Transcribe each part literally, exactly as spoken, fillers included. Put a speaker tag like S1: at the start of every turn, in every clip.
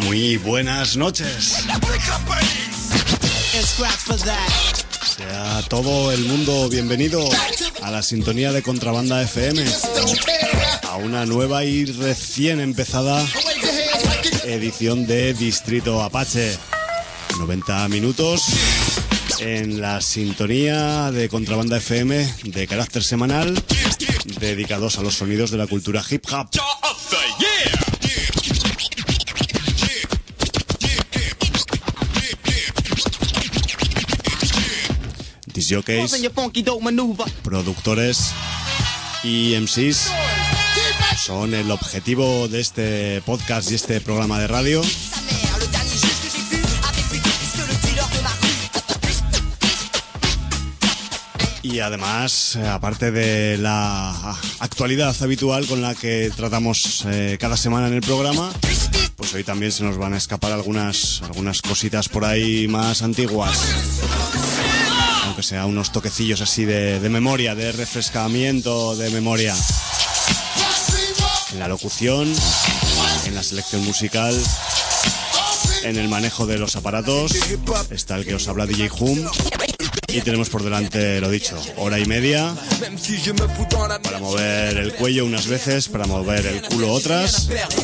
S1: Muy buenas noches. Sea todo el mundo bienvenido a la sintonía de Contrabanda F M, a una nueva y recién empezada edición de Distrito Apache. noventa minutos en la sintonía de Contrabanda F M de carácter semanal, dedicados a los sonidos de la cultura hip hop. Disjockeys, productores y M Cs son el objetivo de este podcast y este programa de radio. Y además, aparte de la actualidad habitual con la que tratamos eh, cada semana en el programa, pues hoy también se nos van a escapar algunas, algunas cositas por ahí más antiguas. Aunque sea unos toquecillos así de, de memoria, de refrescamiento de memoria. En la locución, en la selección musical, en el manejo de los aparatos, está el que os habla D J Hum. Y tenemos por delante, lo dicho, hora y media para mover el cuello unas veces, para mover el culo otras.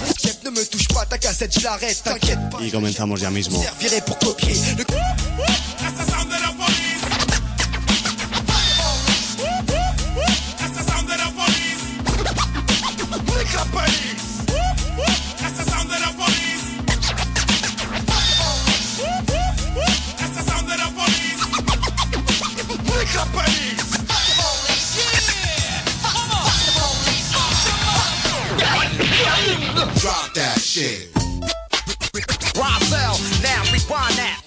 S1: Y comenzamos ya mismo.
S2: Drop that shit. Roswell, now rewind that.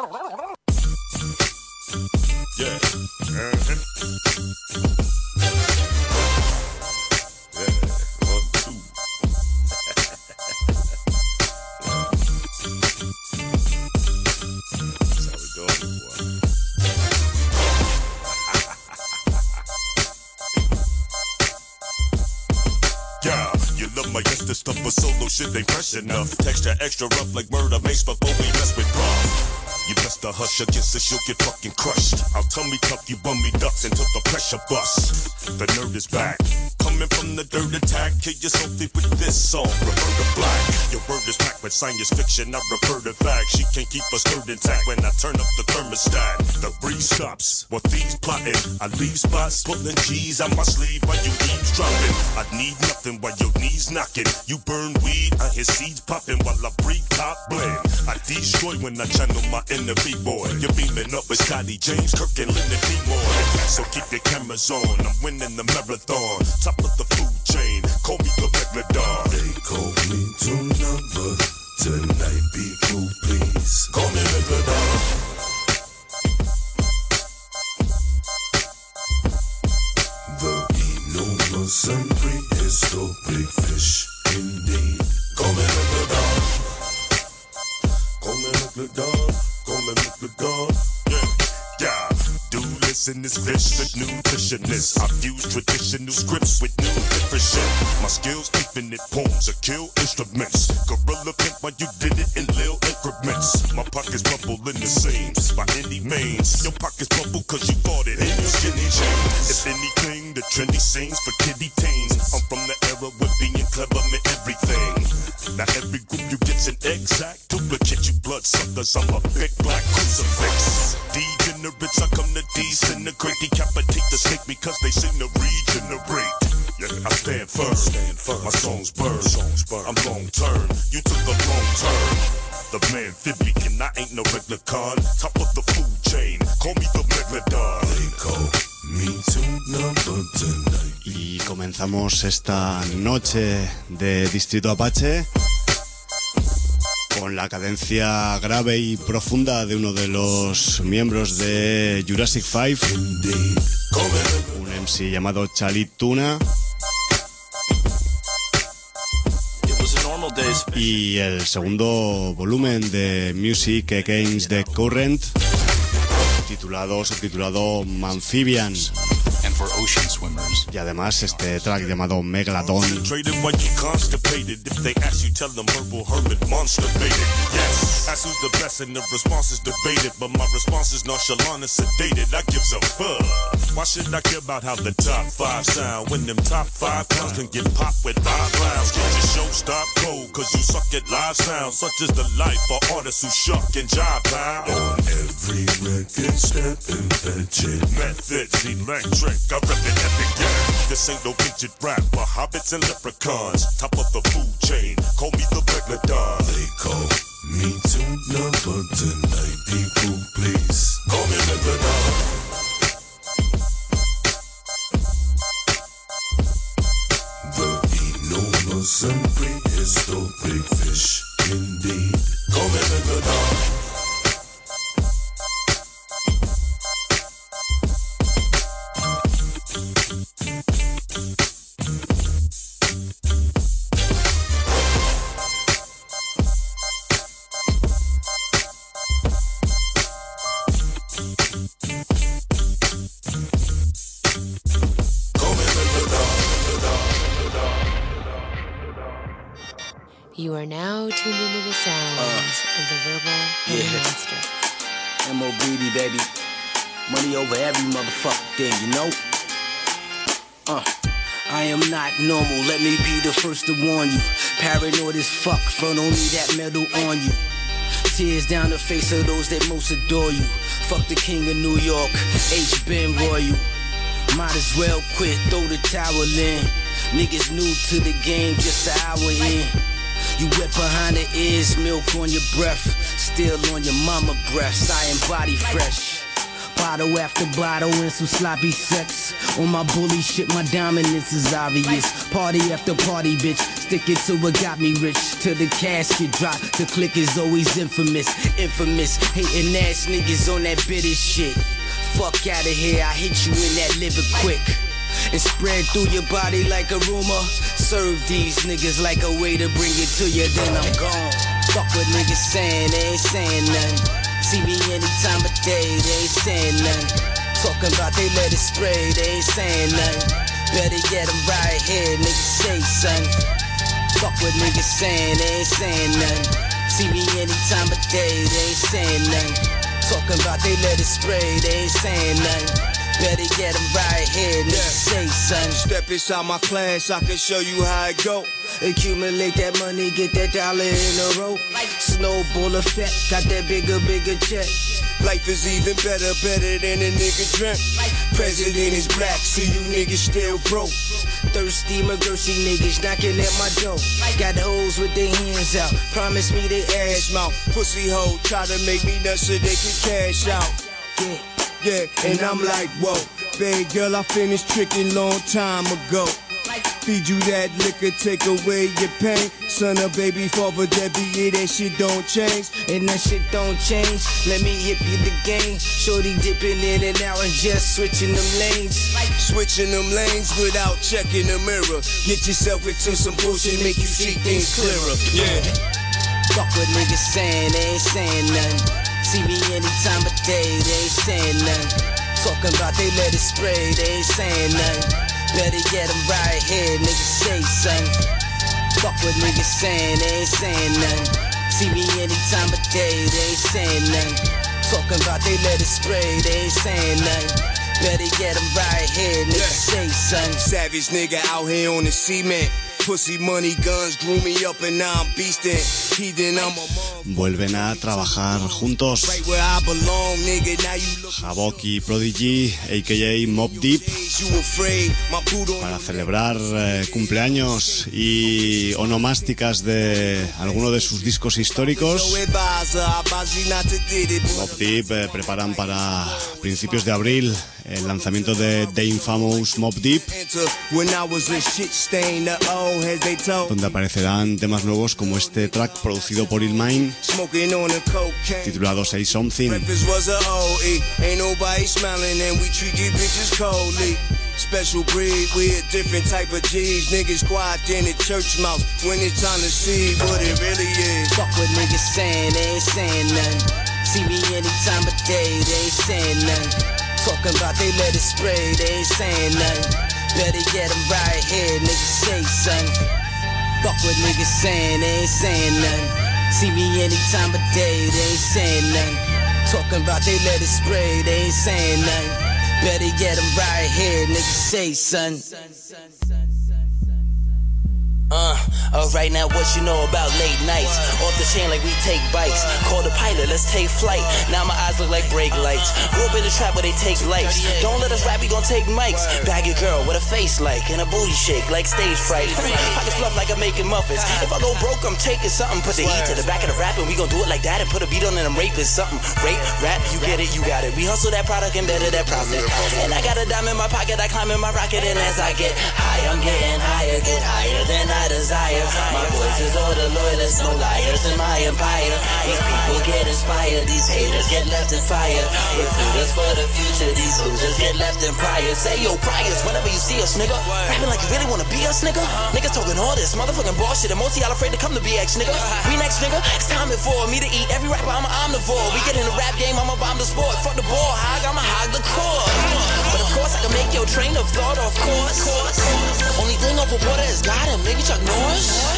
S2: Yeah. Uh-huh. Yeah. One, two. That's how we go, boy. Yeah. You love my yes, this stuff, but solo shit ain't fresh enough. Texture extra rough like murder mace before we mess with rough. You best to hush against this, you'll get fucking crushed. I'll tummy tuck you bummy ducks until the pressure busts. The nerd is back, coming from the dirt attack. Kill yourself with this song, Roberta Black. Your word is packed with science fiction, I refer to facts. She can't keep a skirt intact when I turn up the thermostat. The breeze stops, while thieves plotting. I leave spots, pulling G's on my sleeve while you eavesdropping. I need nothing while your knees knocking. You burn weed, I hear seeds popping while I breathe top blend. I destroy when I channel my inner B-boy. You're beaming up with Scotty James, Kirk and Leonard Nimoy. So keep your cameras on, I'm winning the marathon. Top of the food chain, call me the Megalodon. They call me to number, tonight be cool please. Call me Megalodon. The enormous hungry is so big fish indeed. Call me Megalodon. Call me Megalodon. Call me Megalodon. Yeah, yeah. Do listen, this fish, the nutritionist. I fuse traditional scripts with new different shit. My skills, infinite poems, are kill instruments. Gorilla pimp while you did it in little increments. My pockets bubble in the seams by any means. Your pockets bubble cause you bought it in your skinny jeans. If anything, the trendy sings for kiddie teens. I'm from the era where being clever meant everything. Now every group you get's an exact duplicate. You bloodsuckers, I'm a big black crucifix. Degenerates, I come to disintegrate, decapitate the snake because they seem to regenerate. Yeah, I stand firm, stand firm. My songs burn, songs burn. I'm long term, you took the wrong turn. The man Vivian, I ain't no regular con. Top of the food chain, call me the Megalodon. They call me to number tonight.
S1: Y comenzamos esta noche de Distrito Apache con la cadencia grave y profunda de uno de los miembros de Jurassic Five, un M C llamado Chalit Tuna, y el segundo volumen de Music Against the Current, titulado, subtitulado Amphibian.
S3: for ocean swimmers.
S1: Y además este track llamado Megalodon.
S2: Yes, ask who's the best and the response is debated, but my response is nonchalant and sedated. I gives a fuck. Why should I care about how the top five sound when them top five clowns can get popped with live clowns? Can't your show stop cold cause you suck at live sounds? Such is the life for artists who shuck and jive pound.
S4: On every record step invented,
S2: Methods electric, I rep it epic, yeah. This ain't no ancient rap for hobbits and leprechauns. Top of the food chain, call me the Megalodon.
S4: they call me to number tonight, people please call me Megalodon. The enormous and prehistoric fish, indeed, call me Megalodon.
S5: You are now tuned into the sounds uh, of the Verbal
S6: yeah.
S5: Master.
S6: M O B D, baby. Money over every motherfucking thing, you know? Uh, I am not normal, let me be the first to warn you. Paranoid as fuck, front on me that medal on you. Tears down the face of those that most adore you. Fuck the king of New York, H. Ben Royal. Might as well quit, throw the towel in. Niggas new to the game, just an hour in. You wet behind the ears, milk on your breath. Still on your mama breasts, I am body fresh. Bottle after bottle and some sloppy sex. On my bully shit, my dominance is obvious. Party after party, bitch. Stick it to what got me rich. Till the casket drop, the click is always infamous. Infamous, hating ass niggas on that bitter shit. Fuck outta here, I hit you in that liver quick. And spread through your body like a rumor. Serve these niggas like a way to bring it to you, then I'm gone. Fuck what niggas saying, they ain't saying nothing. See me any time of day, they ain't saying nothing. Talking about they let it spray, they ain't saying nothing. Better get them right here, niggas say something. Fuck what niggas saying, they ain't saying nothing. See me any time of day, they ain't saying nothing. Talking about they let it spray, they ain't saying nothing. Better get them right here, niggas say something.
S7: Step inside my class, I can show you how it go. Accumulate that money, get that dollar in a row. Snowball effect, got that bigger, bigger check. Life is even better, better than a nigga dreamt. President is black, so you niggas still broke. Thirsty, McGursey niggas knocking at my door. Got hoes with their hands out, promise me they ass mouth. Pussy hoe, try to make me nuts so they can cash out. Yeah. Yeah, and I'm like, whoa, babe girl, I finished tricking long time ago. Feed you that liquor, take away your pain. Son of baby, father, Debbie, yeah, that shit don't change. And that shit don't change, let me hip you the game. Shorty dipping in and out and just switching them lanes. Switching them lanes without checking the mirror. Get yourself into some bullshit, make you see things clearer. Yeah. Fuck what niggas saying, they ain't saying nothing. See me any time of day, they ain't saying nothing. Talking about they let it spray, they ain't saying nothing. Better get them right here, niggas say something. Fuck what niggas saying, they ain't saying nothing. See me any time of day, they ain't saying nothing. Talking about they let it spray, they ain't saying nothing. Better get them right here, niggas say something. Savage nigga out here on the cement. Pussy money guns grew me up and now I'm beastin'. Heathen, I'm a
S1: Vuelven a trabajar juntos Havoc y Prodigy, a k a. Mobb Deep, para celebrar eh, cumpleaños y onomásticas de alguno de sus discos históricos. Mobb Deep eh, preparan para principios de abril el lanzamiento de The Infamous Mobb Deep, donde aparecerán temas nuevos como este track producido por Illmind titulado Say Something.
S7: Special breed, we a different type of G's. Niggas quiet in the church mouth when it's time to see what it really is. Fuck what niggas saying, they ain't saying nothing. See me any time of day, they ain't saying nothing.
S6: Talking about they let it spray, they ain't saying nothing. Better get them right here, niggas say something. Fuck what niggas saying, they ain't saying nothing. See me any time of day, they ain't saying nothing. Talking about they let it spray, they ain't saying nothing. Better get them right here, niggas say something. Uh, alright now what you know about late nights? Off the chain like we take bites. Call the pilot, let's take flight. Now my eyes look like brake lights. Grew up in the trap where they take lights. Don't let us rap, we gon' take mics. Bag your girl with a face like and a booty shake like stage fright. I can fluff like I'm making muffins. If I go broke, I'm taking something. Put the heat to the back of the rap and we gon' do it like that and put a beat on and I'm raping something. Rape, rap, you get it, you got it. We hustle that product and better that profit. And I got a dime in my pocket, I climb in my rocket and as I get high, I'm getting higher, get higher than I desire. My voice is all the loyalists, no liars in my empire. These people get inspired, these haters get left in fire. Recruiters for the future, these losers get left in prior. Say yo priors whenever you see us, nigga. Rapping like you really wanna be us, nigga. Niggas talking all this motherfucking bullshit and most of y'all afraid to come to B X, nigga. We next, nigga. It's time for me to eat. Every rapper, I'm an omnivore. We get in the rap game, I'ma bomb the sport. Fuck the ball, hog, I'ma hog the core. But of course I can make your train of thought, of course. Only thing over water is God and maybe Chuck Norris.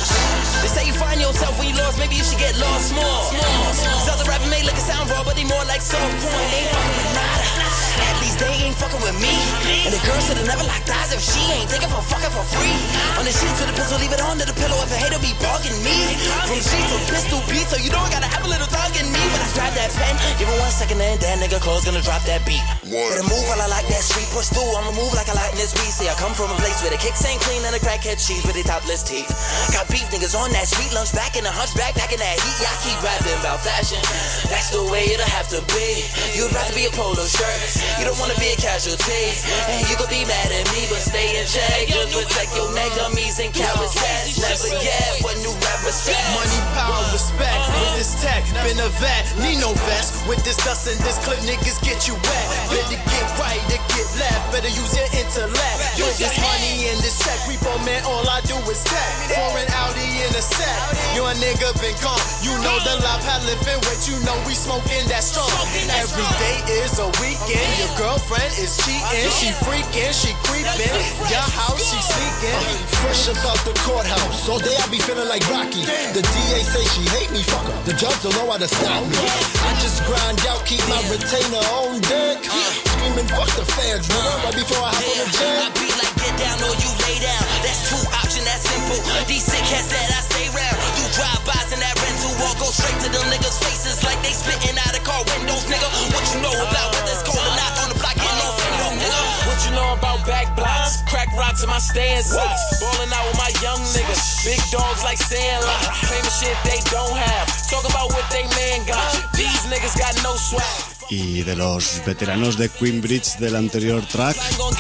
S6: They say you find yourself when you lost, maybe you should get lost more. Cause other rappers may look and sound raw, but they more like soft porn. They ain't fucking with nada. At least they ain't fucking with me. And the girl should've never locked eyes if she ain't thinking for fucking for free. On the sheets with the pistol, leave it under the pillow if a hater be bugging me. From sheets with pistol beat, so you know I gotta have a little thug in me. When I strap that pen, give it one second and that nigga close gonna drop that beat. Better move while I like that street, push through, I'ma move like I like this weed. See I come from a place where the kicks ain't clean and the crackhead cheese with they topless teeth. Got beef niggas on that street lunch back in the hunchback, back in that heat. Y'all keep rapping about fashion, that's the way it'll have to be. You'd rather be a polo shirt, you don't wanna be a casualty. And you could be mad at me, but stay in check. Just protect your neck, dummies and cowards. Never get what new rappers say.
S3: Money, power, respect, with this tech, been a vet, need no vest. With this dust and this clip, niggas get you wet. Better get right, to get left, better use your intellect. With this money and this check, repo man, all I do is tech. Foreign Audi in a set, you a nigga been gone. You know the life I live in, wait, you know we smoking that strong. Every day is a weekend, your girlfriend is cheating, she freaking, she creeping, your house she sneaking.
S8: Fresh about the courthouse, all day I be feeling like Rocky. The D A say she hate me, fuck her, the judge don't know how to stop me. I just grind out, keep my retainer on deck, screaming fuck the fans, nigga, right before I hop on the jet.
S6: I be like get down or you lay down, that's two options, that's simple. These sick cats that I stay round, you drive-bys in that rental, or go straight to them niggas' faces like they spitting out of car windows, nigga. What you know about whether it's cold or not on the block, get no window, nigga.
S9: What you know about back blocks, crack rocks in my stand socks, ballin' out with my young niggas, big dogs like Sandlot, claiming shit they don't have, talk about what they man got, these niggas got no swag.
S1: Y de los veteranos de Queenbridge del anterior track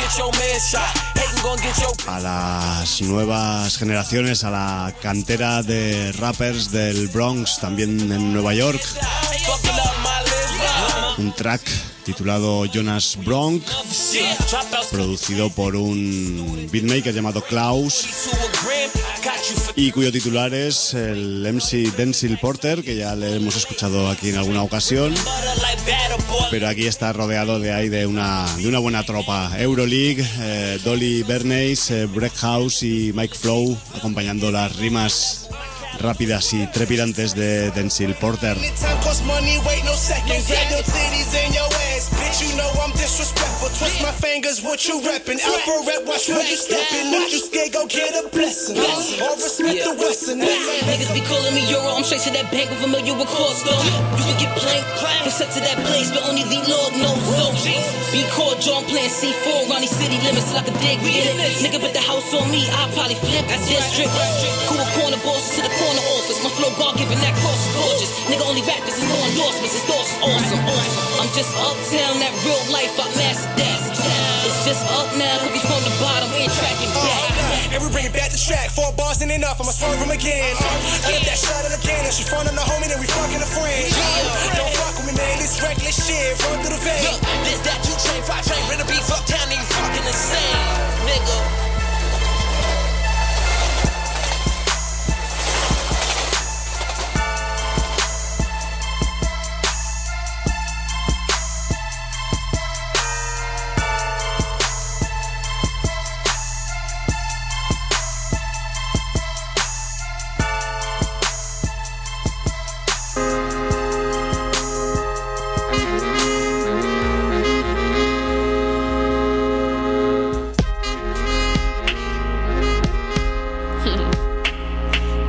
S1: a las nuevas generaciones, a la cantera de rappers del Bronx, también en Nueva York, un track titulado Jonas Bronx, producido por un beatmaker llamado Klaus y cuyo titular es el M C Denzel Porter, que ya le hemos escuchado aquí en alguna ocasión, pero aquí está rodeado de ahí de una, de una buena tropa. Euroleague, eh, Dolly Bernays, eh, Breakhouse y Mike Flow acompañando las rimas rápidas y trepidantes de Denzel Porter.
S10: Twist my fingers, what you reppin'? Alpha rep, watch where you steppin'. Not you scared, go get a blessing. Or Smith the Wesson.
S6: Niggas be calling me Euro, I'm straight to that bank with familiar with cost though. You can get planked, and set to that place, but only the Lord knows so. Be called John playing C four around these city limits like a dig in it. Nigga put the house on me, I'll probably flip that district. Cool corner bosses to the corner office. My flow God giving that cross is gorgeous. Nigga only rappers is no endorsements, it's thoughts awesome. I'm just uptown, that real life, I mastered that. It's just up now, could be from the bottom, we ain't tracking back.
S10: And we bring it back to track, four bars ain't enough, I'ma swerve him again. I left that shot again, and she front on the homie, then we fucking a friend. Don't fuck with me, man, this reckless shit, run through the vein.
S6: Look, this that two train, five train, rent a beef uptown, and you fucking insane, nigga.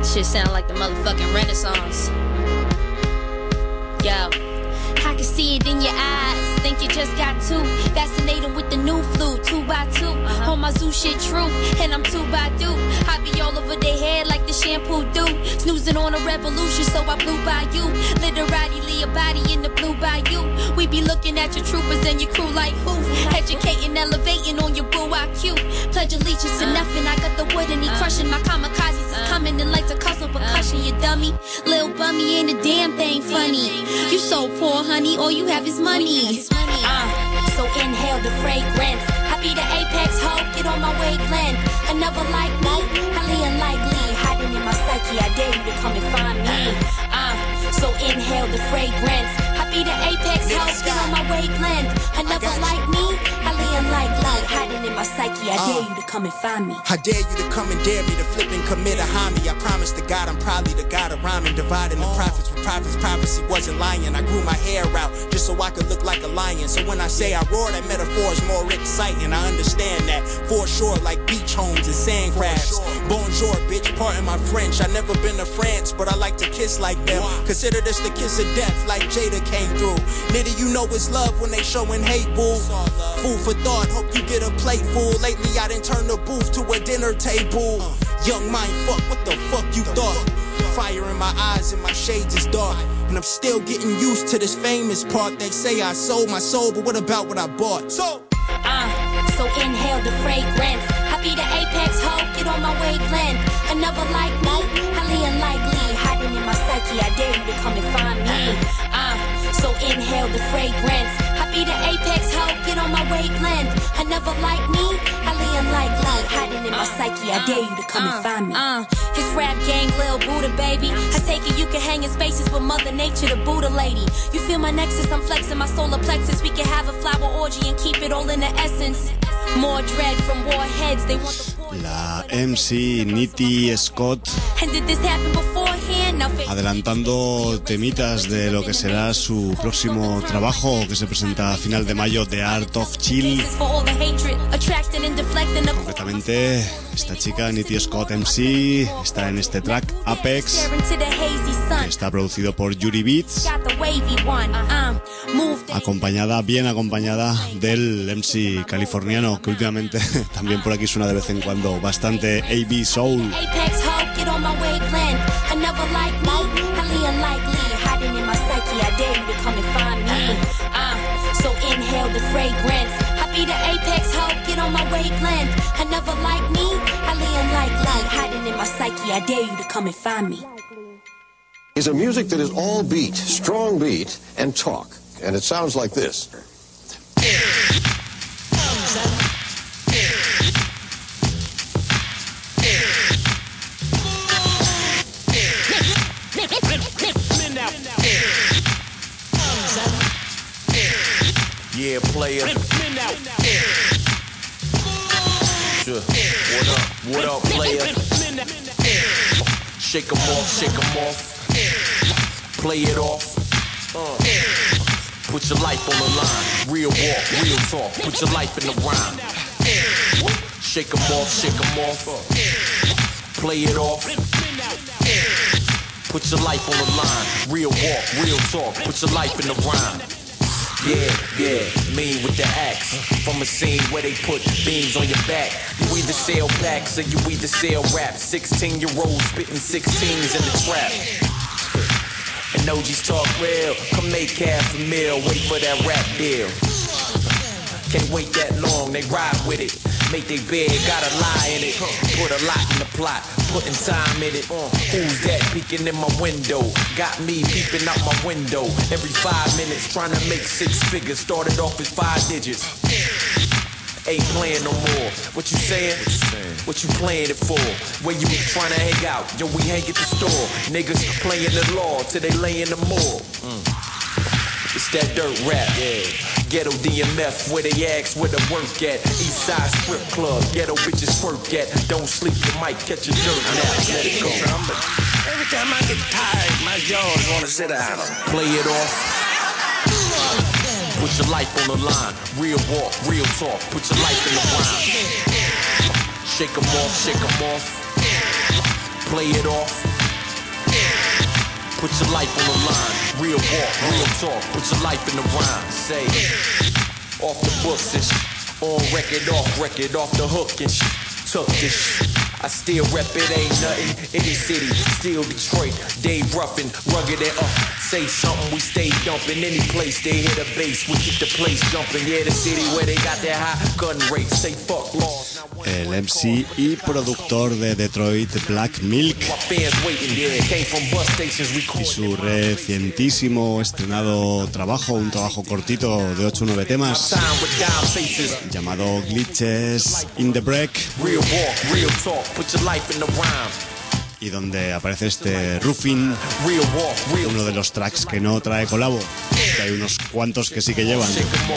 S11: Shit sound like the motherfucking Renaissance. Yo, I can see it in your eyes. Think you just got two. Fascinating with the new flu, two by two. Uh-huh. On my zoo shit true, and I'm two by two. I be all over their head like the shampoo do. Snoozing on a revolution, so I blew by you. Literally a body in the blue bayou. We be looking at your troopers and your crew like who? Educating, elevating on your boo I Q. Pledge allegiance to uh. nothing. I got the wood and he uh. crushing. My kamikazes uh. is coming in like the custom percussion. Uh. You dummy, lil bummy ain't a damn thing funny. You so poor, honey. All you have is money. Uh, so inhale the fragrance. I be the apex hoe, get on my wavelength. Another like me, highly unlikely. Hiding in my psyche, I dare you to come and find me. Uh, so inhale the fragrance. I be the apex hoe, get on my wavelength. Another like me, highly unlikely. Hiding in my psyche, I dare you to come and find me.
S12: I dare you to come and dare me to flip and commit a homie. I promise to God I'm probably the god of rhyming. Dividing the profits with profits, prophecy wasn't lying. I grew my hair out just so I could look like a lion. So when I say I roar, that metaphor is more exciting. I understand that for sure, like beach homes and sand crabs. Bonjour, bitch, pardon my French. I never been to France, but I like to kiss like them. Consider this the kiss of death, like Jada came through. Nitty, you know it's love when they showing hate, boo. Food for thought, hope you get a plate full. Lately I done turned the booth to a dinner table. Young mind fuck, what the fuck you thought? Fire in my eyes and my shades is dark. And I'm still getting used to this famous part. They say I sold my soul, but what about what I bought? So,
S11: uh, so inhale the fragrance. I be the apex hoe, get on my wavelength. Another like me, highly unlikely. Hiding in my psyche, I dare you to come and find me. Uh, so inhale the fragrance. I be the apex hoe, get on my wavelength. Another like me, highly unlikely. Hiding in my psyche, I dare you to come uh, and find me. Uh, his rap gang, Lil Buddha, baby. I take it you can hang in spaces with Mother Nature, the Buddha lady. You feel my nexus, I'm flexing my solar plexus. We can have a flower orgy and keep it all in the essence. More dread from warheads, they want the
S1: La M C Nitty Scott adelantando temitas de lo que será su próximo trabajo que se presenta a final de mayo, The Art of Chill. Concretamente, esta chica, Nitty Scott M C, está en este track Apex, que está producido por Yuri Beats, acompañada, bien acompañada del M C californiano, que últimamente también por aquí suena de vez en cuando bastante, A B Soul.
S11: So inhale the fragrance. I be the apex hoe, get on my wavelength. Another like me, highly unlikely. Hiding in my psyche, I dare you to come and find me.
S13: Is a music that is all beat, strong beat, and talk. And it sounds like this.
S6: Yeah, player. Sure. What up? What up, player? Shake 'em off, shake 'em off. Play it off. Uh. Put your life on the line. Real walk, real talk. Put your life in the rhyme. Shake 'em off, shake 'em off. Play it off. Put your life on the line. Real walk, real talk. Put your life in the rhyme. Yeah, yeah, mean with the axe. From a scene where they put beams on your back. You either sell packs or you either sell rap. Sixteen year olds spitting sixteens in the trap. And O Gs talk real. Come make half a meal, wait for that rap deal. Can't wait that long, they ride with it. Make they bed, got a lie in it. Put a lot in the plot, putting time in it. Uh, who's that peeking in my window? Got me peeping out my window. Every five minutes trying to make six figures. Started off with five digits. Ain't playing no more. What you saying? What you playing it for? Where you trying to hang out? Yo, we hang at the store. Niggas playing the law till they lay in the morgue. Mm. It's that dirt rap, yeah. Ghetto D M F, where they ask where the work at. East Side Strip Club, ghetto bitches work at. Don't sleep, you might catch a dirt nap. Let it go.
S14: Every time I get tired, my jaws wanna sit down.
S6: Play it off. Put your life on the line. Real walk, real talk. Put your life in the rhyme. Shake 'em off, shake 'em off. Play it off.
S9: put your life on the line. Real walk, real talk, put your life in the rhyme. Say, off the books and sh- on record, off record, off the hook and sh- took this sh- I still rep it, ain't nothing. Any city, still Detroit. Dave Ruffin, rugged and up. Say something, we stay dumping. Any place they hit a base, we keep the place jumping. Yeah, the city where they got that high gun rate. Say fuck laws.
S1: El M C y productor de Detroit, Black Milk, y su recientísimo estrenado trabajo, un trabajo cortito de ocho o nueve temas, llamado Glitches in the Break, y donde aparece este Ruffin, uno de los tracks que no trae colabo, que hay unos cuantos que sí que llevan.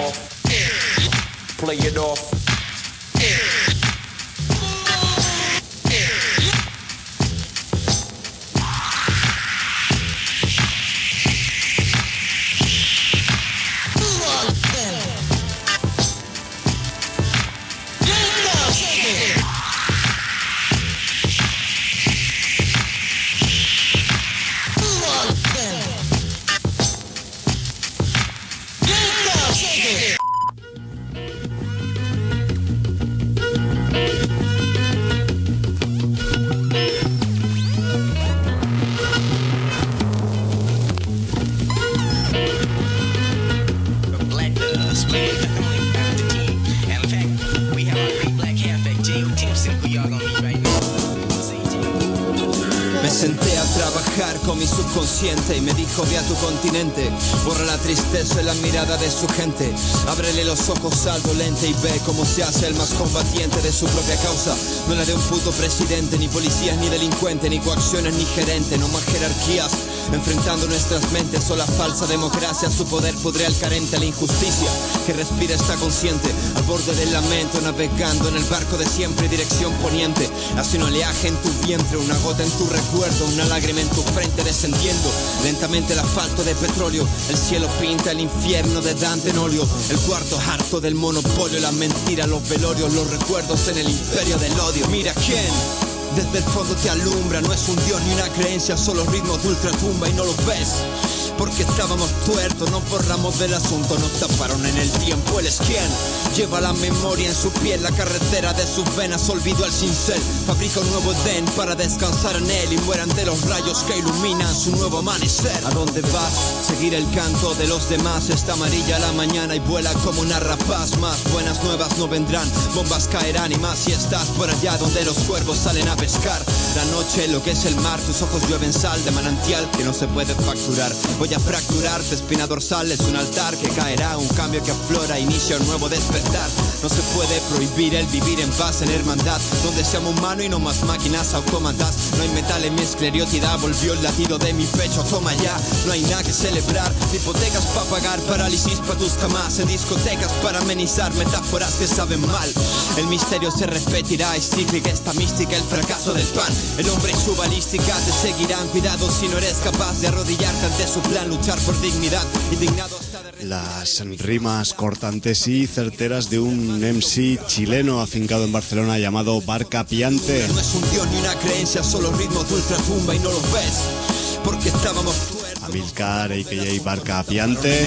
S15: Y me dijo ve a tu continente, borra la tristeza en la mirada de su gente, ábrele los ojos al dolente y ve cómo se hace el más combatiente de su propia causa. No la de un puto presidente, ni policías, ni delincuente, ni coacciones, ni gerente, no más jerarquías. Enfrentando nuestras mentes o la falsa democracia, su poder pudre al carente, a la injusticia que respira está consciente, al borde del lamento, navegando en el barco de siempre, dirección poniente. Hace un oleaje en tu vientre, una gota en tu recuerdo, una lágrima en tu frente descendiendo lentamente el asfalto de petróleo. El cielo pinta el infierno de Dante en óleo, el cuarto harto del monopolio, las mentiras, los velorios, los recuerdos en el imperio del odio. Mira quién desde el fondo te alumbra, no es un dios ni una creencia, solo ritmos de ultratumba y no lo ves. Porque estábamos tuertos, nos borramos del asunto, nos taparon en el tiempo. Él es quien lleva la memoria en su piel, la carretera de sus venas, olvido al cincel. Fabrica un nuevo Edén para descansar en él y mueran de los rayos que iluminan su nuevo amanecer. ¿A dónde vas? Seguir el canto de los demás. Está amarilla la mañana y vuela como una rapaz. Más buenas nuevas no vendrán, bombas caerán y más si estás por allá donde los cuervos salen a pescar. La noche, lo que es el mar, tus ojos llueven sal de manantial que no se puede facturar. Voy a fracturarte, espina dorsal es un altar que caerá, un cambio que aflora, inicia un nuevo despertar. No se puede prohibir el vivir en paz, en hermandad, donde seamos humanos y no más máquinas autómatas. No hay metal en mi esclerótida, volvió el latido de mi pecho, toma ya. No hay nada que celebrar, hipotecas para pagar, parálisis para tus camas, en discotecas para amenizar metáforas que saben mal. El misterio se repetirá, es cíclica esta mística, el fracaso del pan. El hombre y su balística te seguirán, cuidado si no eres capaz de arrodillarte ante su plan, luchar por dignidad, indignado hasta de...
S1: Las rimas cortantes y certeras de un M C chileno afincado en Barcelona llamado Barca Piante.
S15: No es un dios ni una creencia, solo ritmos de ultratumba y no lo ves, porque estábamos...
S1: Amilcar, a k a. Barca Piante,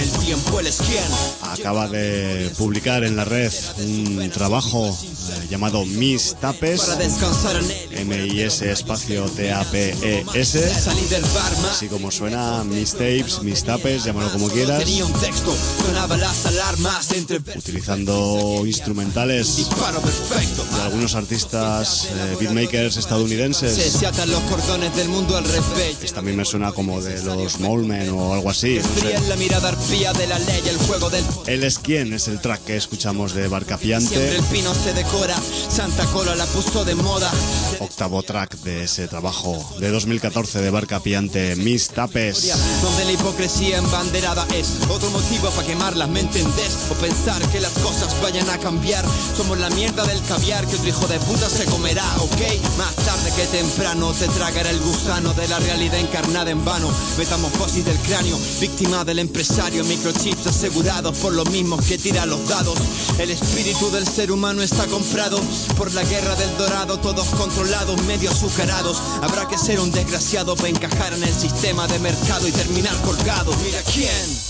S1: acaba de publicar en la red un trabajo eh, llamado Mis Tapes, M I S espacio T A P E S, así como suena, Mis Tapes, Mis Tapes, llámalo como quieras, utilizando instrumentales de algunos artistas eh, beatmakers estadounidenses. Este también me suena como de los Molmen o algo así, no sé. Él es quien es el track que escuchamos de Barca Piante, octavo track de ese trabajo de dos mil catorce de Barca Piante, Mis Tapes.
S15: Donde la hipocresía embanderada es otro motivo para quemarla, ¿me entendés? O pensar que las cosas vayan a cambiar. Somos la mierda del caviar que otro hijo de puta se comerá, ¿ok? Más tarde que temprano te tragará el gusano de la realidad encarnada en vano. Metamos metamorfosis del cráneo, víctima del empresario, microchips asegurados por los mismos que tiran los dados. El espíritu del ser humano está comprado por la guerra del dorado, todos controlados, medio azucarados. Habrá que ser un desgraciado para encajar en el sistema de mercado y terminar colgado. Mira quién.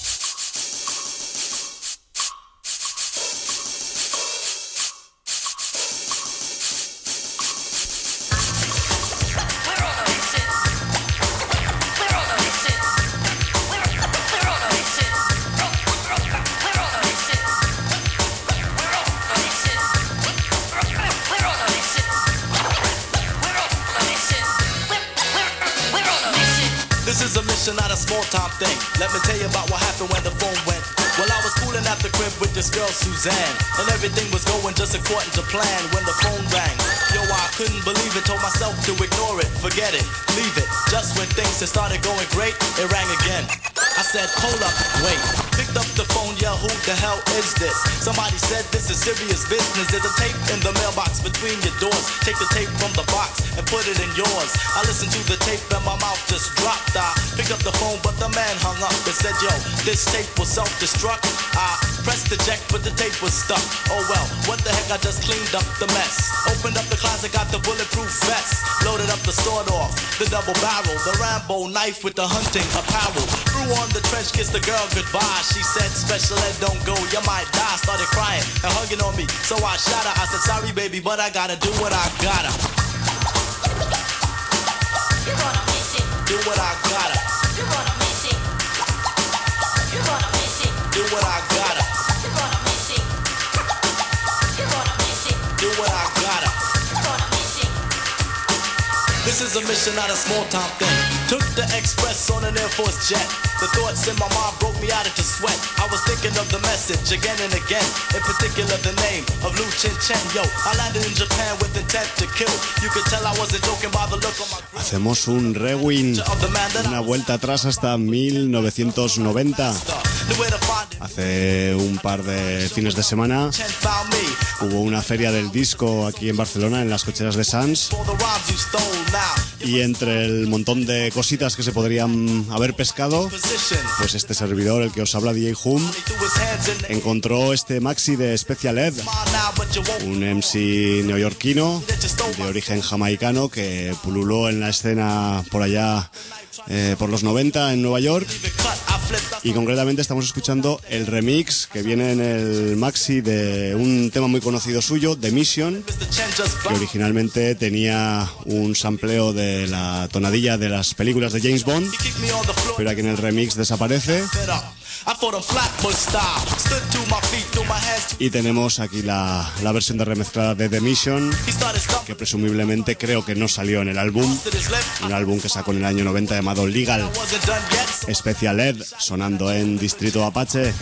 S3: Not a small time thing. Let me tell you about what happened when the phone went. Well, I was cooling at the crib with this girl Suzanne, and everything was going just according to plan when the phone rang. Yo, I couldn't believe it, told myself to ignore it, forget it, leave it. Just when things had started going great, it rang again. I said, hold up, wait. Picked up the phone, yeah, who the hell is this? Somebody said this is serious business. There's a tape in the mailbox between your doors. Take the tape from the box and put it in yours. I listened to the tape and my mouth just dropped. I picked up the phone, but the man hung up and said, yo, this tape will self-destruct. I pressed the check, but the tape was stuck. Oh well, what the heck, I just cleaned up the mess. Opened up the closet, got the bulletproof vest. Loaded up the sword off, the double barrel, the Rambo knife with the hunting apparel. Threw on the trench, kissed the girl goodbye. She said, special ed, don't go, you might die. Started crying and hugging on me, so I shot her. I said, sorry baby, but I gotta do what I gotta.
S11: You're gonna miss it.
S3: Do what I gotta.
S11: You're gonna miss it. You're gonna miss it.
S3: Do what I gotta.
S11: You're gonna miss it. You're gonna miss it.
S3: Do what I gotta.
S11: You're gonna miss it.
S3: This is a mission, not a small time thing. Took the express on an Air Force jet. The thoughts in my mind broke me out into sweat. I was thinking of the message again and again. In particular the name of Liu Chin Chen. Yo, I landed in Japan with intent to kill. You could tell I wasn't joking by the look on my grill.
S1: Hacemos un rewind, una vuelta atrás hasta mil novecientos noventa. Hace un par de fines de semana hubo una feria del disco aquí en Barcelona, en las cocheras de Sants, y entre el montón de cositas que se podrían haber pescado, pues este servidor, el que os habla, D J Hum, encontró este maxi de Special Ed, un M C neoyorquino de origen jamaicano que pululó en la escena por allá eh, por los noventa en Nueva York, y concretamente estamos escuchando el remix que viene en el maxi de un tema muy conocido suyo, The Mission, que originalmente tenía un sampleo de la tonadilla de las películas de James Bond, pero aquí en el remix desaparece. Y tenemos aquí la, la versión de remezclada de The Mission, que presumiblemente creo que no salió en el álbum, un álbum que sacó en el año noventa llamado Legal. Special Ed sonando en Distrito Apache.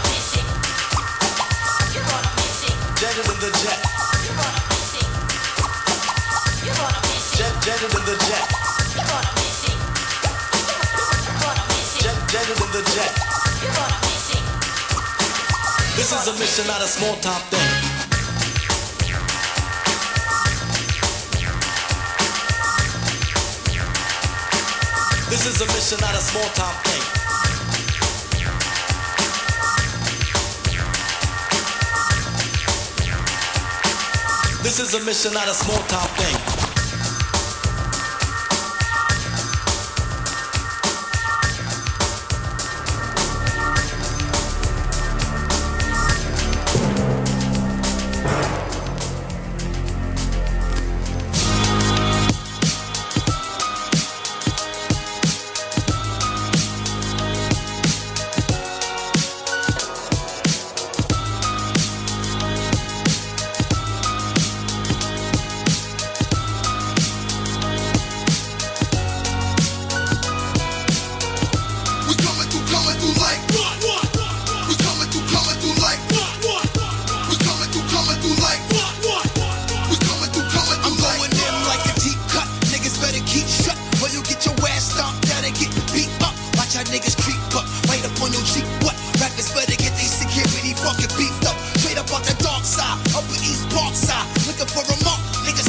S3: This is a mission, not a small time thing. This is a mission, not a small time thing. This is a mission, not a small time thing.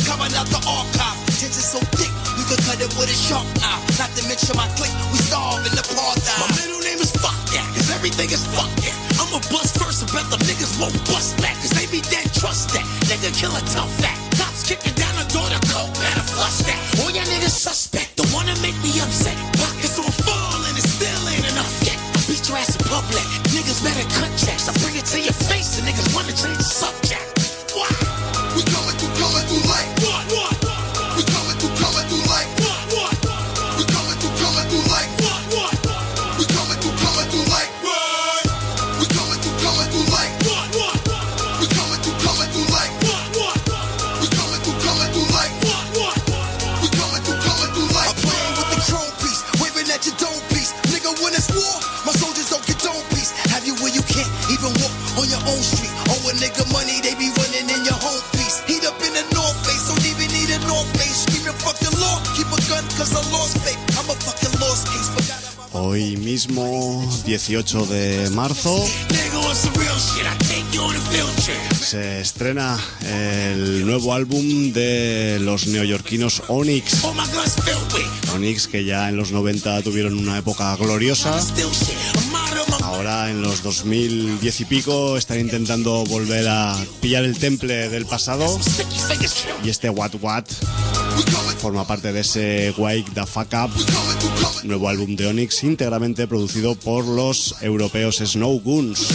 S16: Cut it with a sharp eye. Not to mention my clique, we starving figures, fuck that. I'ma bust first, I bet the niggas won't bust back. Cause they be dead, trust that. Nigga kill a tough fact. Cops kicking down the door to coke, better flush that. All y'all niggas suspect, don't wanna make me upset. Pockets on full and it still ain't enough yet. I beat your ass in public, niggas better cut checks. I bring it to your face and niggas wanna change the subject. What?
S17: We coming through, coming through like what? What? We coming through, coming through like what? What? We coming through, coming through like what? What? We coming through, coming through like what? We coming through, coming through like what? What? We coming through, coming through like what? What? We coming through, coming through like what? What? We coming through, coming through like.
S8: I'm playing with the chrome piece, waving at your dome piece. Nigga, when it's war, my soldiers don't get dome piece. Have you where you can't even walk on your own street? Oh, a nigga money, they be running in your home piece. Heat up in the North Face, don't even need a North Face. Screaming fucking law, keep a gun cause I lost faith. I'm a fucking lost case, forgot about.
S1: Hoy mismo, dieciocho de marzo, se estrena el nuevo álbum de los neoyorquinos Onyx. Onyx, que ya en los noventa tuvieron una época gloriosa. Ahora en los dos mil diez y pico están intentando volver a pillar el temple del pasado. Y este What What forma parte de ese Wake the Fuck Up, nuevo álbum de Onyx, íntegramente producido por los europeos Snow Goons.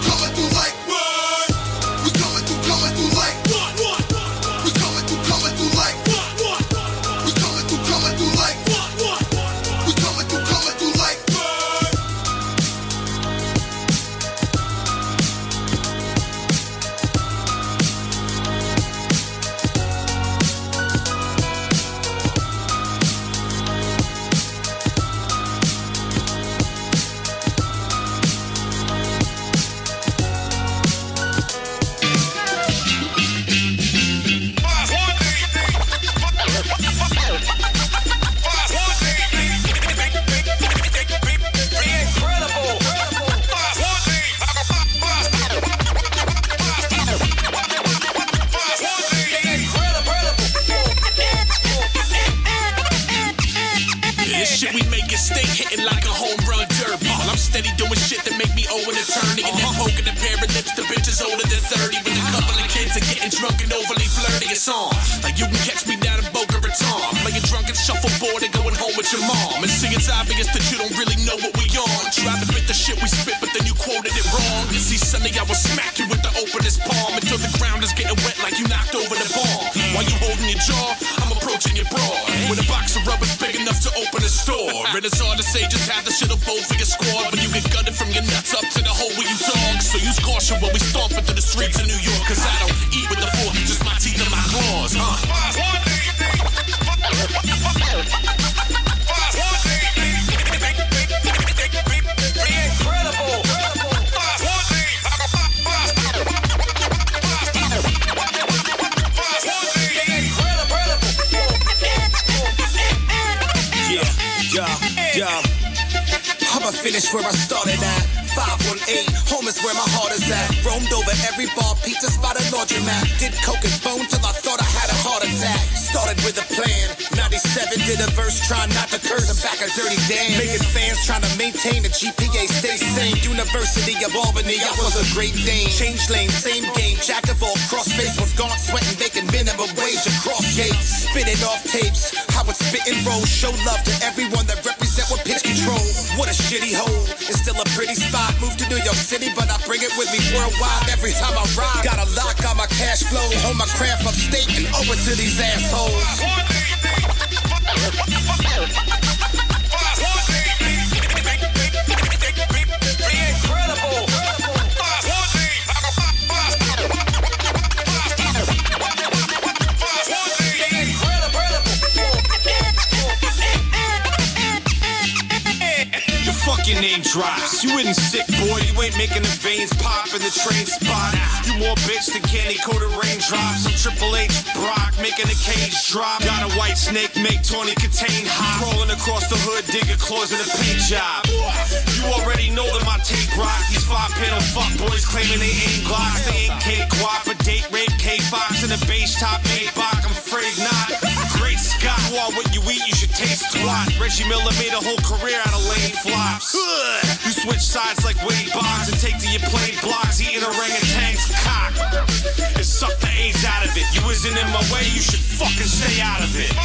S8: Where I started at five one eight, home is where my heart is at. Roamed over every bar, pizza spot, and laundromat. Did coke and bone till I thought I had a heart attack. Started with a plan, ninety-seven did a verse, trying not to curse. I'm back a dirty damn, making fans trying to maintain the G P A stay sane. University of Albany, I was a great Dane. Change lane, same game, jack of all crossface. Was gone sweating, making minimum wage across gates. Spitting off tapes, how it's spitting roll. Show love to everyone that represent what pitch control. What a shitty hole, it's still a pretty spot. Moved to New York City, but I bring it with me worldwide every time I ride. Got a lock on my cash flow, hold my craft upstate and over to these assholes.
S18: Your name drops. You isn't sick, boy. You ain't making the veins pop in the train spot. You more bitch than candy coated raindrops. I'm Triple H Brock making a cage drop. Got a white snake, make Tony contain hot. Crawling across the hood, digging claws in a paint job. You already know that my tape rock. These five panel fuck boys claiming they ain't Glocks. They ain't cakewalk, but date rape K-Fox in a beige top Maybach. I'm afraid not. Great Scott, are what you eat, you should taste twat. Reggie Miller made a whole career out of lane flops. You switch sides like Wade Boggs and take to your plain blocks, eating orangutans cock. And suck the AIDS out of it. You isn't in my way, you should fucking stay out of it.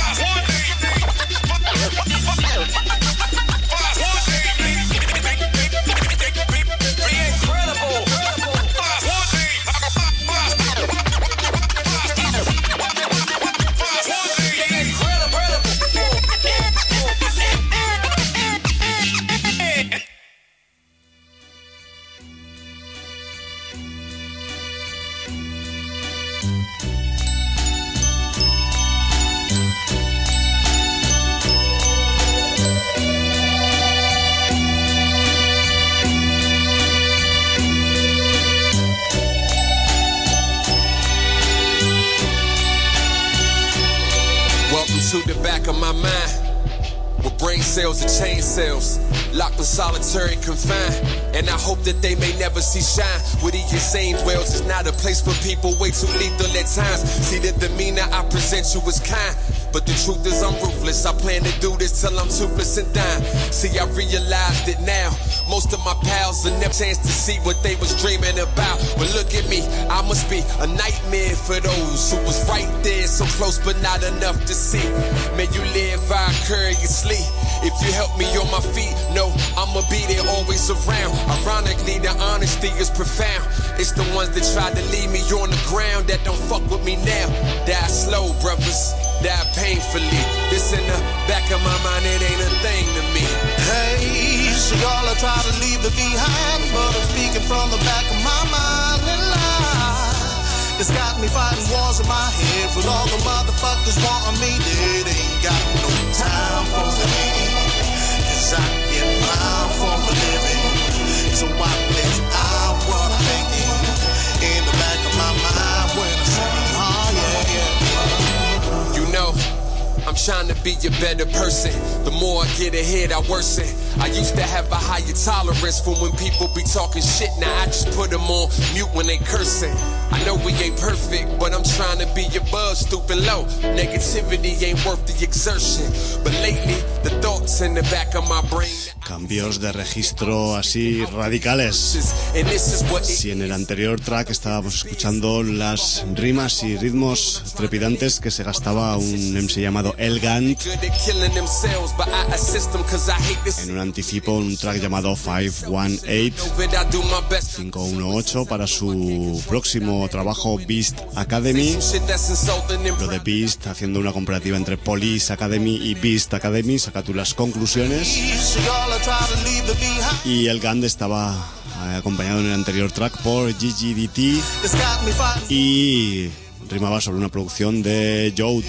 S19: To the back of my mind, with brain cells and chain cells, locked in solitary confined, and I hope that they may never see shine. Where the insane dwells is not a place for people way too lethal at times. See the demeanor I present you is kind, but the truth is I'm ruthless. I plan to do this till I'm toothless and dying. See, I realized it now. Most of my pals will never chance to see what they was dreaming about. But look at me, I must be a nightmare for those who was right there, so close but not enough to see. May you live vicariously. If you help me on my feet, no, I'ma be there always around. Ironically, the honesty is profound. It's the ones that tried to leave me on the ground that don't fuck with me now. Die slow, brothers, die painfully. This in the back of my mind, it ain't a thing to me.
S8: Hey, so y'all are trying to leave it behind, but I'm speaking from the back of my mind and lie. It's got me fighting wars in my head with all the motherfuckers wanting me dead. Ain't got no time for me, cause I get mine for a living. So I let out what I'm thinking in the back of my mind when I say, oh yeah, yeah.
S19: You know, I'm trying to be a better person. The more I get ahead, I worsen. I used to have a higher tolerance for when people be talking shit. Now I just put them on mute when they cursing. I know we ain't perfect, but I'm trying to be above stooping low. Negativity ain't worth the exertion. But lately, the thoughts in the back of my brain.
S1: Cambios de registro así radicales. Si en el anterior track estábamos escuchando las rimas y ritmos trepidantes que se gastaba un M C llamado El Gant, en un anticipo un track llamado cinco uno ocho para su próximo trabajo Beast Academy. Lo de Beast haciendo una comparativa entre Police Academy y Beast Academy, saca tú las conclusiones. Y el Gand estaba acompañado en el anterior track por G G D T y rimaba sobre una producción de Jode.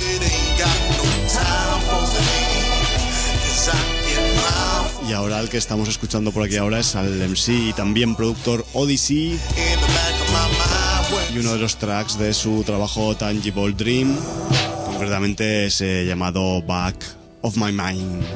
S1: Y ahora el que estamos escuchando por aquí ahora es al M C y también productor Odyssey, y uno de los tracks de su trabajo Tangible Dream, concretamente ese llamado Back of My Mind.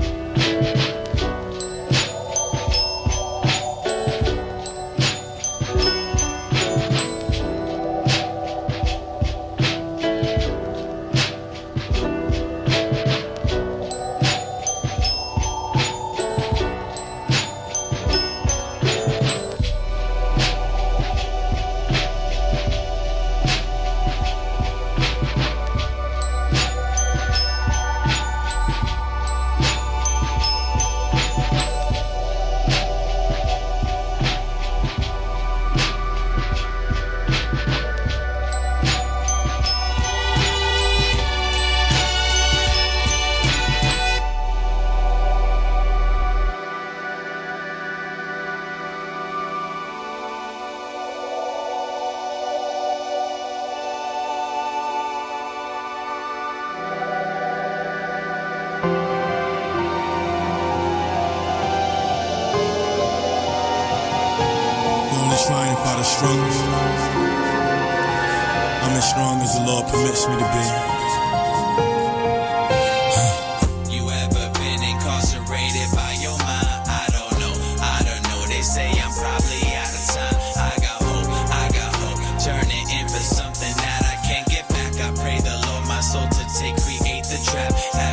S20: trying for the struggle. I'm as strong as the Lord permits me to be.
S21: You ever been incarcerated by your mind? I don't know, I don't know. They say I'm probably out of time. I got hope, I got hope. Turning in for something that I can't get back. I pray the Lord my soul to take, create the trap.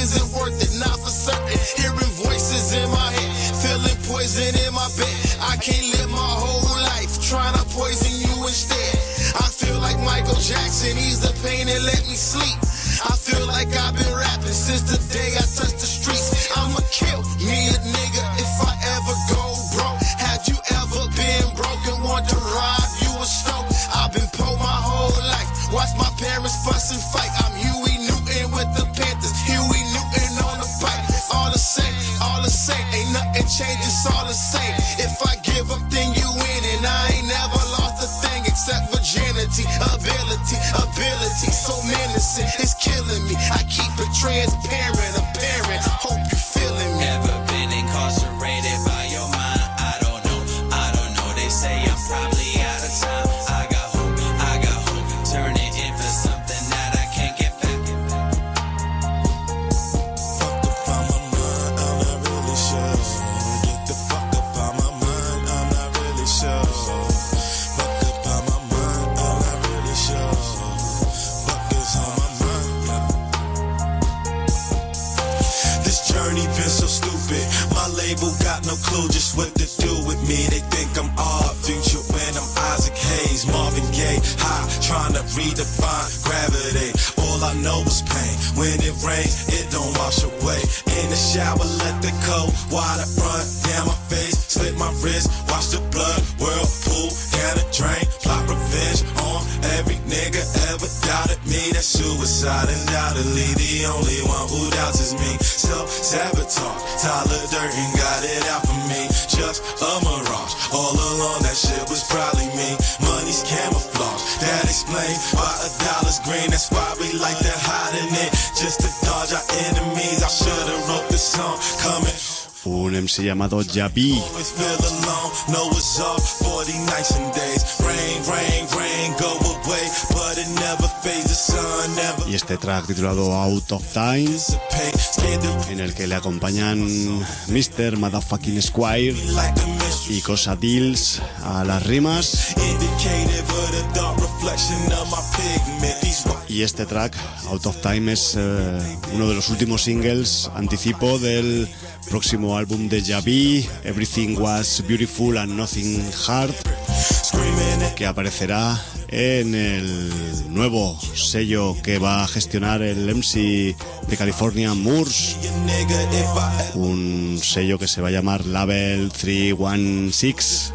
S8: is it worth it? Not for certain. Hearing voices in my head, feeling poison in my bed. I can't live my whole life trying to poison you instead. I feel like Michael Jackson, ease the pain and let me sleep. I feel like I've been rapping since the day I touched the streets. I'ma kill me a nigga if I ever go broke. Have you ever been broke and want to rob you a stroke? I've been poor my whole life, watch my parents fuss and fight. I'm Huey Newton with the Panthers, Huey Newton on the pipe. All the same, all the same, ain't nothing changed, it's all the same. If I give up then you win, and I ain't never lost a thing except virginity, ability, ability, so menacing, it's killing me. I keep it transparent, apparent, hope you feeling me.
S21: Ever been incarcerated by your mind? I don't know, I don't know, they say I'm probably out of time. I got hope, I got hope, turn it into something that I can't get back.
S4: Fuck up on my mind, I'm not really sure. Get the fuck up on my mind, I'm not really sure. Fuck up on my mind, I'm not really sure. Fuck is on my mind. This journey been so stupid. My label got no clue just what to do with me. They think I'm odd future when I'm Isaac Hayes, Marvin Gaye, high, trying to redefine gravity. All I know is pain. When it rains, it don't wash away. In the shower, let the cold water run down my face, slit my wrist, watch the blood whirlpool down the drain. Plot revenge on every nigga ever doubted me. That's suicide, undoubtedly the only one who doubts is me. Self-sabotage, Tyler Durden got it out for me. Just a mirage, all along that shit was probably me. Money's camouflage, that explains why a dollar's green. That's why we like to hide in it, just to dodge our enemies. I should've wrote this song coming.
S1: Un M C llamado Jabi. Y este track titulado Out of Time, en el que le acompañan mister Motherfucking Squire y Cosa Deals a las rimas. Y este track, Out of Time, es eh, uno de los últimos singles, anticipo del próximo álbum de Jabi, Everything Was Beautiful and Nothing Hard, que aparecerá en el nuevo sello que va a gestionar el M C de California, Moors, un sello que se va a llamar Label trescientos dieciséis.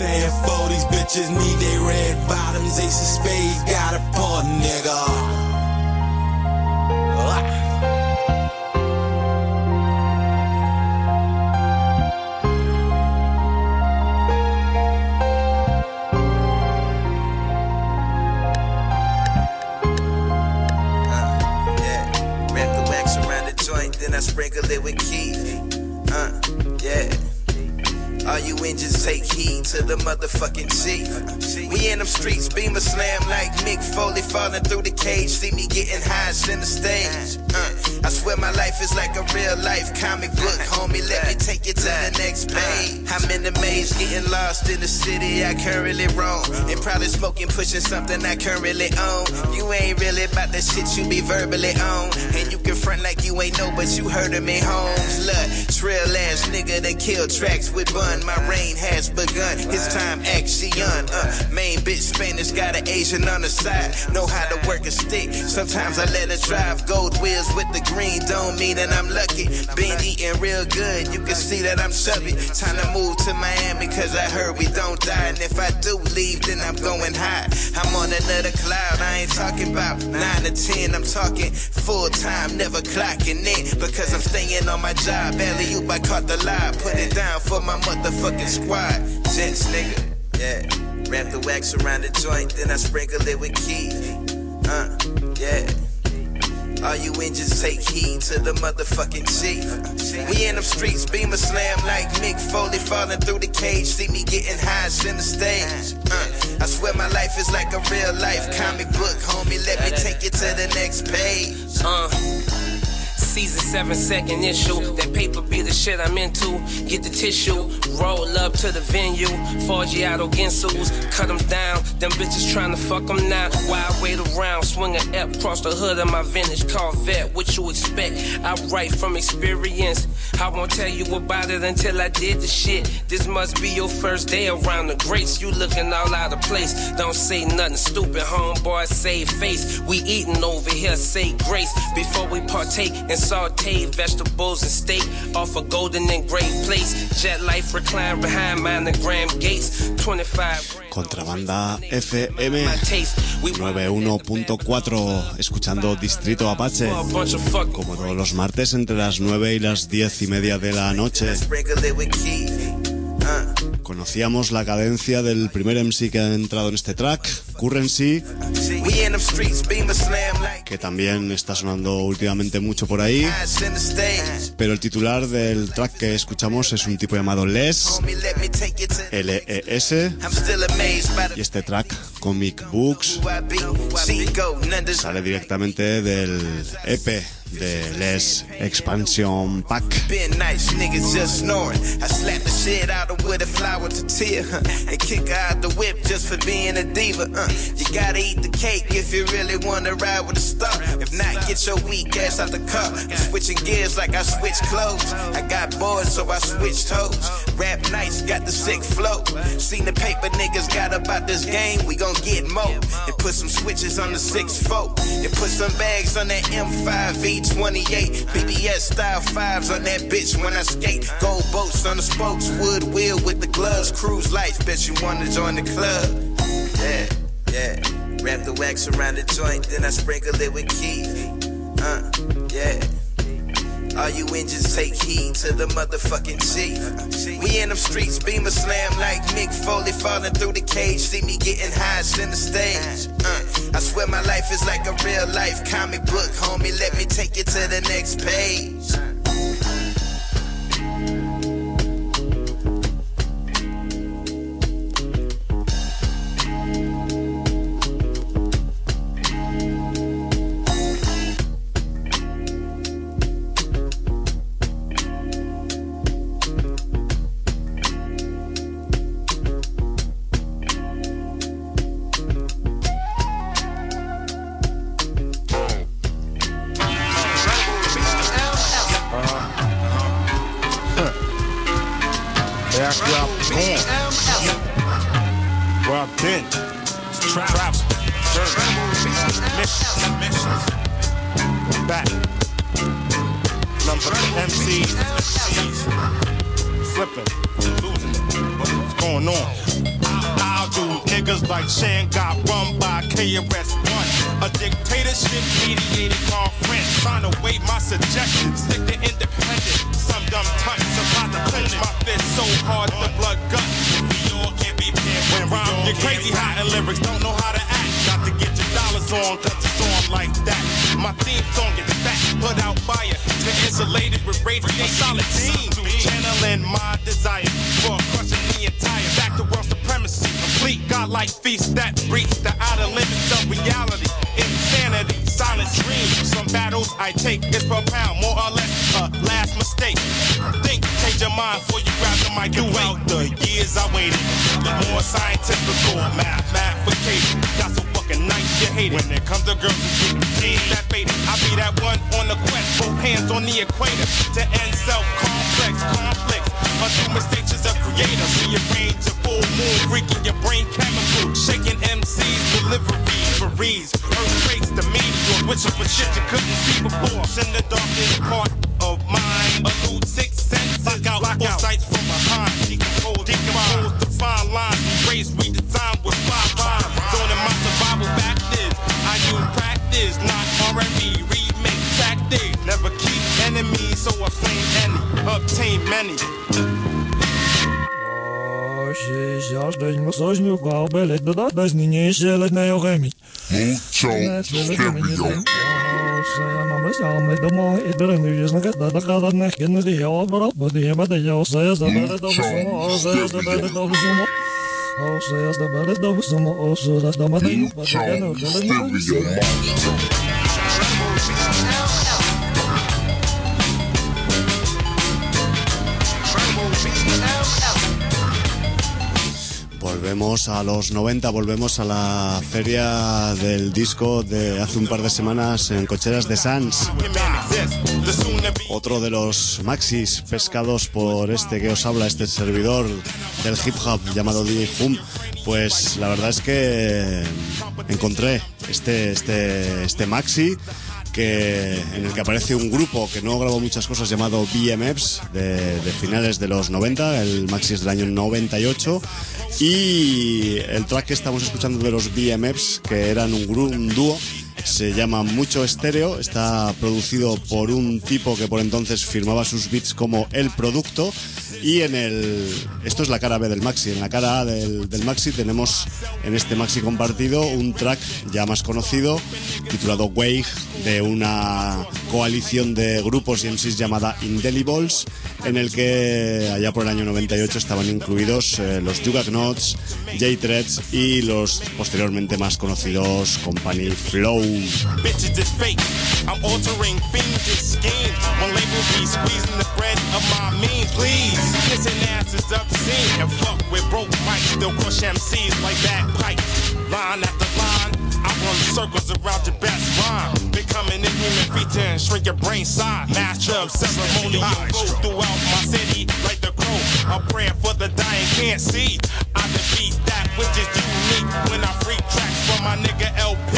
S2: I sprinkle it with Keith. Uh, yeah. All you engines take heed to the motherfucking chief. We in them streets, beamer slam like Mick Foley falling through the cage. See me getting high, center stage. Uh, I swear my life is like a real life comic book, homie. Let me take you to the next page. I'm in the maze, getting lost in the city I currently roam, and probably smoking, pushing something I currently own. You ain't really about the shit you be verbally on, and you can front like you ain't know, but you heard of me, Holmes. Look, trail ass nigga that kill tracks with bun. My reign has begun, his time action. Uh, main bitch Spanish, got an Asian on the side. Know how to work a stick, sometimes I let her drive. Gold wheels with the green don't mean that I'm lucky. Been eating real good, you can see that I'm chubby. Time to move to Miami, cause I heard we don't die. And if I do leave, then I'm going high. I'm on another cloud, I ain't talking about nine to ten. I'm talking full time, never clocking in, because I'm staying on my job. Alley oop, I caught the lie, put it down for my motherfucking squad. Gents, nigga, yeah. Wrap the wax around the joint, then I sprinkle it with Keith. Uh, yeah. All you engines take heed to the motherfucking chief. We in them streets, beamer slam like Mick Foley falling through the cage. See me getting high, center stage. Uh, I swear my life is like a real life comic book, homie. Let me take you to the next page. Uh.
S9: season seven second issue. That paper be the shit I'm into. Get the tissue, roll up to the venue. Forgiato Gensus, cut them down. Them bitches tryna fuck them now. Why I wait around, swing an F across the hood of my vintage Corvette. What you expect? I write from experience. I won't tell you about it until I did the shit. This must be your first day around the greats. You looking all out of place. Don't say nothing stupid, homeboy, save face. We eating over here, say grace. Before we partake in sauteed vegetables and steak off a golden engraved place. Jet life recline behind mine and Graham Gates. twenty-five.
S1: Contrabanda F M noventa y uno punto cuatro, escuchando Distrito Apache, como todos los martes entre las nueve y las diez y media de la noche. Conocíamos la cadencia del primer M C que ha entrado en este track, Currency, que también está sonando últimamente mucho por ahí, pero el titular del track que escuchamos es un tipo llamado Les, L E S, y este track, Comic Books, sale directamente del E P de Les Expansion Pack.
S2: Been nice, niggas just snoring. I slap the shit out of with a flower tortilla, huh, and kick her out the whip just for being a diva. Uh. You gotta eat the cake if you really wanna ride with a star. If not, get your weak ass out the car. I'm switching gears like I switch clothes. I got bored, so I switched hoes. Rap nice, got the sick flow. Seen the paper niggas got about this game, we gon' get more. And put some switches on the six four. And put some bags on that M five V twenty-eight. B B S style fives on that bitch when I skate. Gold boats on the spokes, wood wheel with the gloves. Cruise life, bet you wanna join the club. Yeah, yeah. Wrap the wax around the joint, then I sprinkle it with Keith. Uh, yeah. All you engines take heed to the motherfucking G. We in them streets, beamer slam like Mick Foley falling through the cage. See me getting high, center stage. Uh, I swear my life is like a real life comic book, homie. Let me take you to the next page.
S5: Bez niniejszej letnej chemii.
S17: Mucho stereo.
S5: Mamy same domo i dręczy na gada da gada na kiedy dia obro, bo dia bada ja se za bada do sumo, se za bada do sumo. O se za bada do sumo, o se za da bada do sumo.
S1: Volvemos a los noventa, volvemos a la feria del disco de hace un par de semanas en Cocheras de Sants. Otro de los maxis pescados por este que os habla, este servidor del hip hop llamado D J Hum. Pues la verdad es que encontré este, este, este maxi que, en el que aparece un grupo que no grabó muchas cosas llamado B M Fs de, de finales de los noventa. El maxi es del año noventa y ocho y el track que estamos escuchando de los B M Fs, que eran un, gru- un dúo, se llama Mucho Estéreo. Está producido por un tipo que por entonces firmaba sus beats como El Producto. Y en el... esto es la cara B del maxi. En la cara A del, del maxi tenemos, en este maxi compartido, un track ya más conocido titulado Wake, de una coalición de grupos y M Cs llamada Indelibles, en el que allá por el año noventa y ocho estaban incluidos eh, los Juggernots, J-Threads y los posteriormente más conocidos Company Flow.
S18: Bitches is fake. I'm altering fiendish schemes. On label be squeezing the bread of my means, please. Kissing ass is obscene. And fuck with broke mics, still crush M Cs like bagpipe. Line after line, I run circles around your best rhyme. Becoming a human feature and shrink your brain side. Master of ceremonial flow throughout my city like the crow. I'm praying for the dying, can't see. I defeat that which is unique when I free tracks from my nigga L P.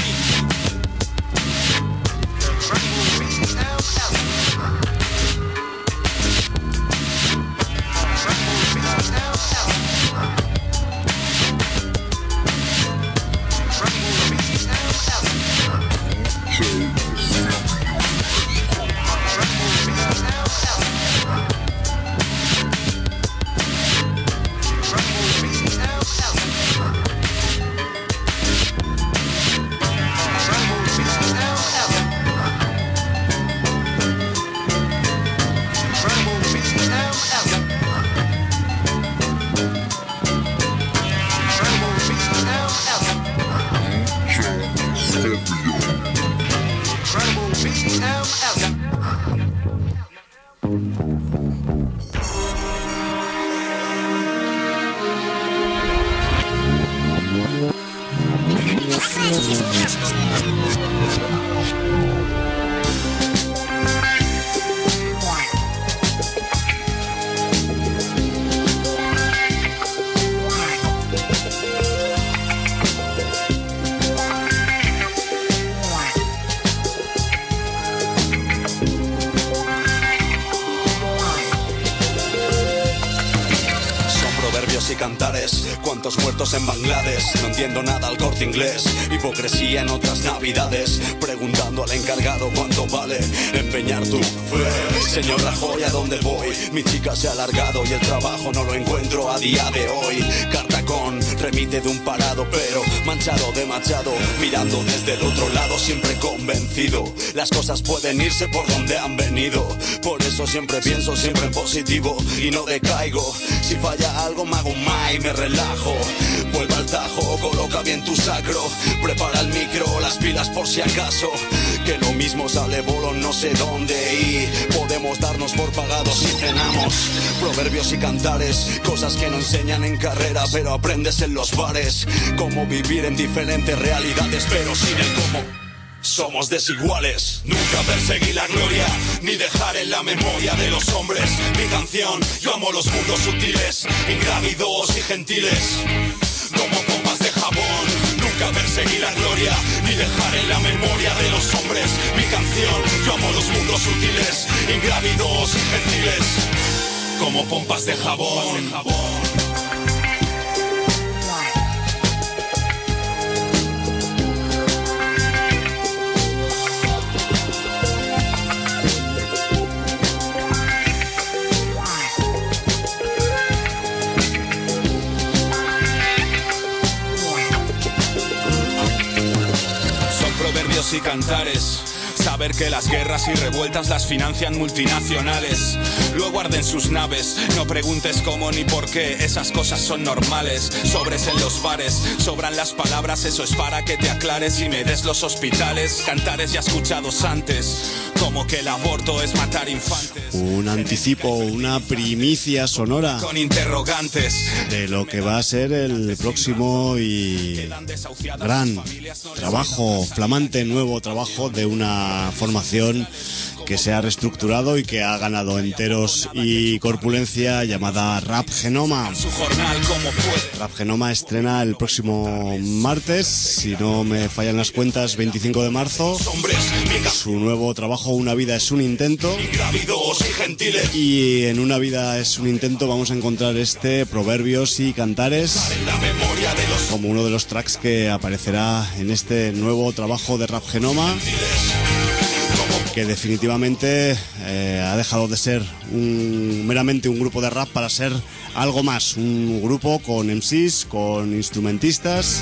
S7: Cuántos muertos en Bangladesh, no entiendo nada al Corte Inglés. Hipocresía en otras navidades, preguntando al encargado cuánto vale empeñar tu fe. Señor Rajoy, ¿a dónde voy? Mi chica se ha alargado y el trabajo no lo encuentro a día de hoy. Cartacón remite de un parado, pero manchado de Machado, mirando desde el otro lado, siempre convencido. Las cosas pueden irse por donde han venido. Por eso siempre pienso siempre en positivo y no decaigo. Si falla algo me hago un ma y me relajo. Vuelva al tajo, coloca bien tu sacro. Prepara el micro, las pilas por si acaso. Que lo mismo sale bolo no sé dónde y podemos darnos por pagados si cenamos. Proverbios y cantares, cosas que no enseñan en carrera pero aprendes en los bares. Cómo vivir en diferentes realidades pero sin el cómo. Somos desiguales. Nunca perseguí la gloria ni dejar en la memoria de los hombres mi canción. Yo amo los mundos sutiles, ingrávidos y gentiles, como pompas de jabón. Nunca perseguí la gloria ni dejar en la memoria de los hombres mi canción. Yo amo los mundos sutiles, ingrávidos y gentiles, como pompas de jabón. Y cantares,
S10: Saber que las guerras y revueltas las financian multinacionales. Luego arden sus naves. No preguntes cómo ni por qué, esas cosas son normales. Sobres en los bares, sobran las palabras, eso es para que te aclares y me des los hospitales. Cantares ya escuchados antes, como que el aborto es matar infantes.
S1: Un anticipo, una primicia sonora
S10: con interrogantes
S1: de lo que va a ser el próximo y gran trabajo, flamante nuevo trabajo de una formación que se ha reestructurado y que ha ganado enteros y corpulencia, llamada Rap Genoma. Rap Genoma estrena el próximo martes, si no me fallan las cuentas, veinticinco de marzo, su nuevo trabajo Una vida es un intento. Y en Una vida es un intento vamos a encontrar este Proverbios y Cantares como uno de los tracks que aparecerá en este nuevo trabajo de Rap Genoma, que definitivamente eh, ha dejado de ser un, meramente un grupo de rap para ser algo más, un grupo con M Cs, con instrumentistas,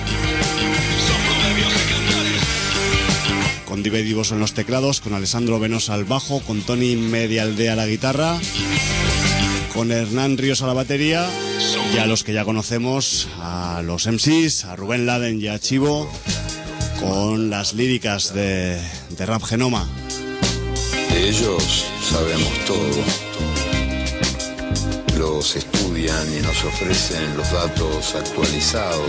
S1: con Dive Divoso en los teclados, con Alessandro Venosa al bajo, con Tony Medialdea a la guitarra, con Hernán Ríos a la batería, y a los que ya conocemos, a los M Cs, a Rubén Laden y a Chivo, con las líricas de, de Rap Genoma.
S22: De ellos sabemos todo. Los estudian y nos ofrecen los datos actualizados.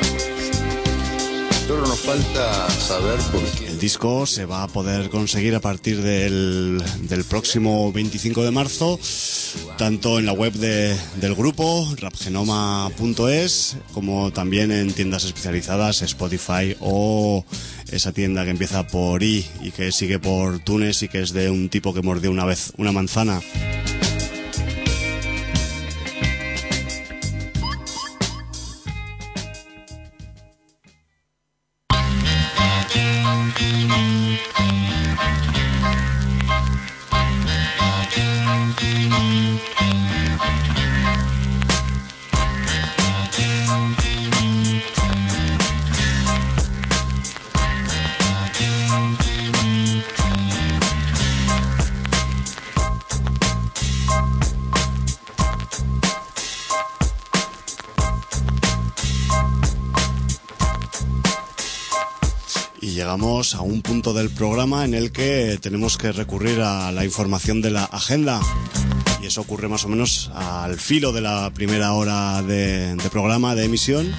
S22: Solo nos falta saber por qué.
S1: El disco se va a poder conseguir a partir del, del próximo veinticinco de marzo, tanto en la web de, del grupo, rap genoma punto es, como también en tiendas especializadas, Spotify o esa tienda que empieza por I y que sigue por Túnez y que es de un tipo que mordió una vez una manzana. Llegamos a un punto del programa en el que tenemos que recurrir a la información de la agenda, y eso ocurre más o menos al filo de la primera hora de, de programa, de emisión,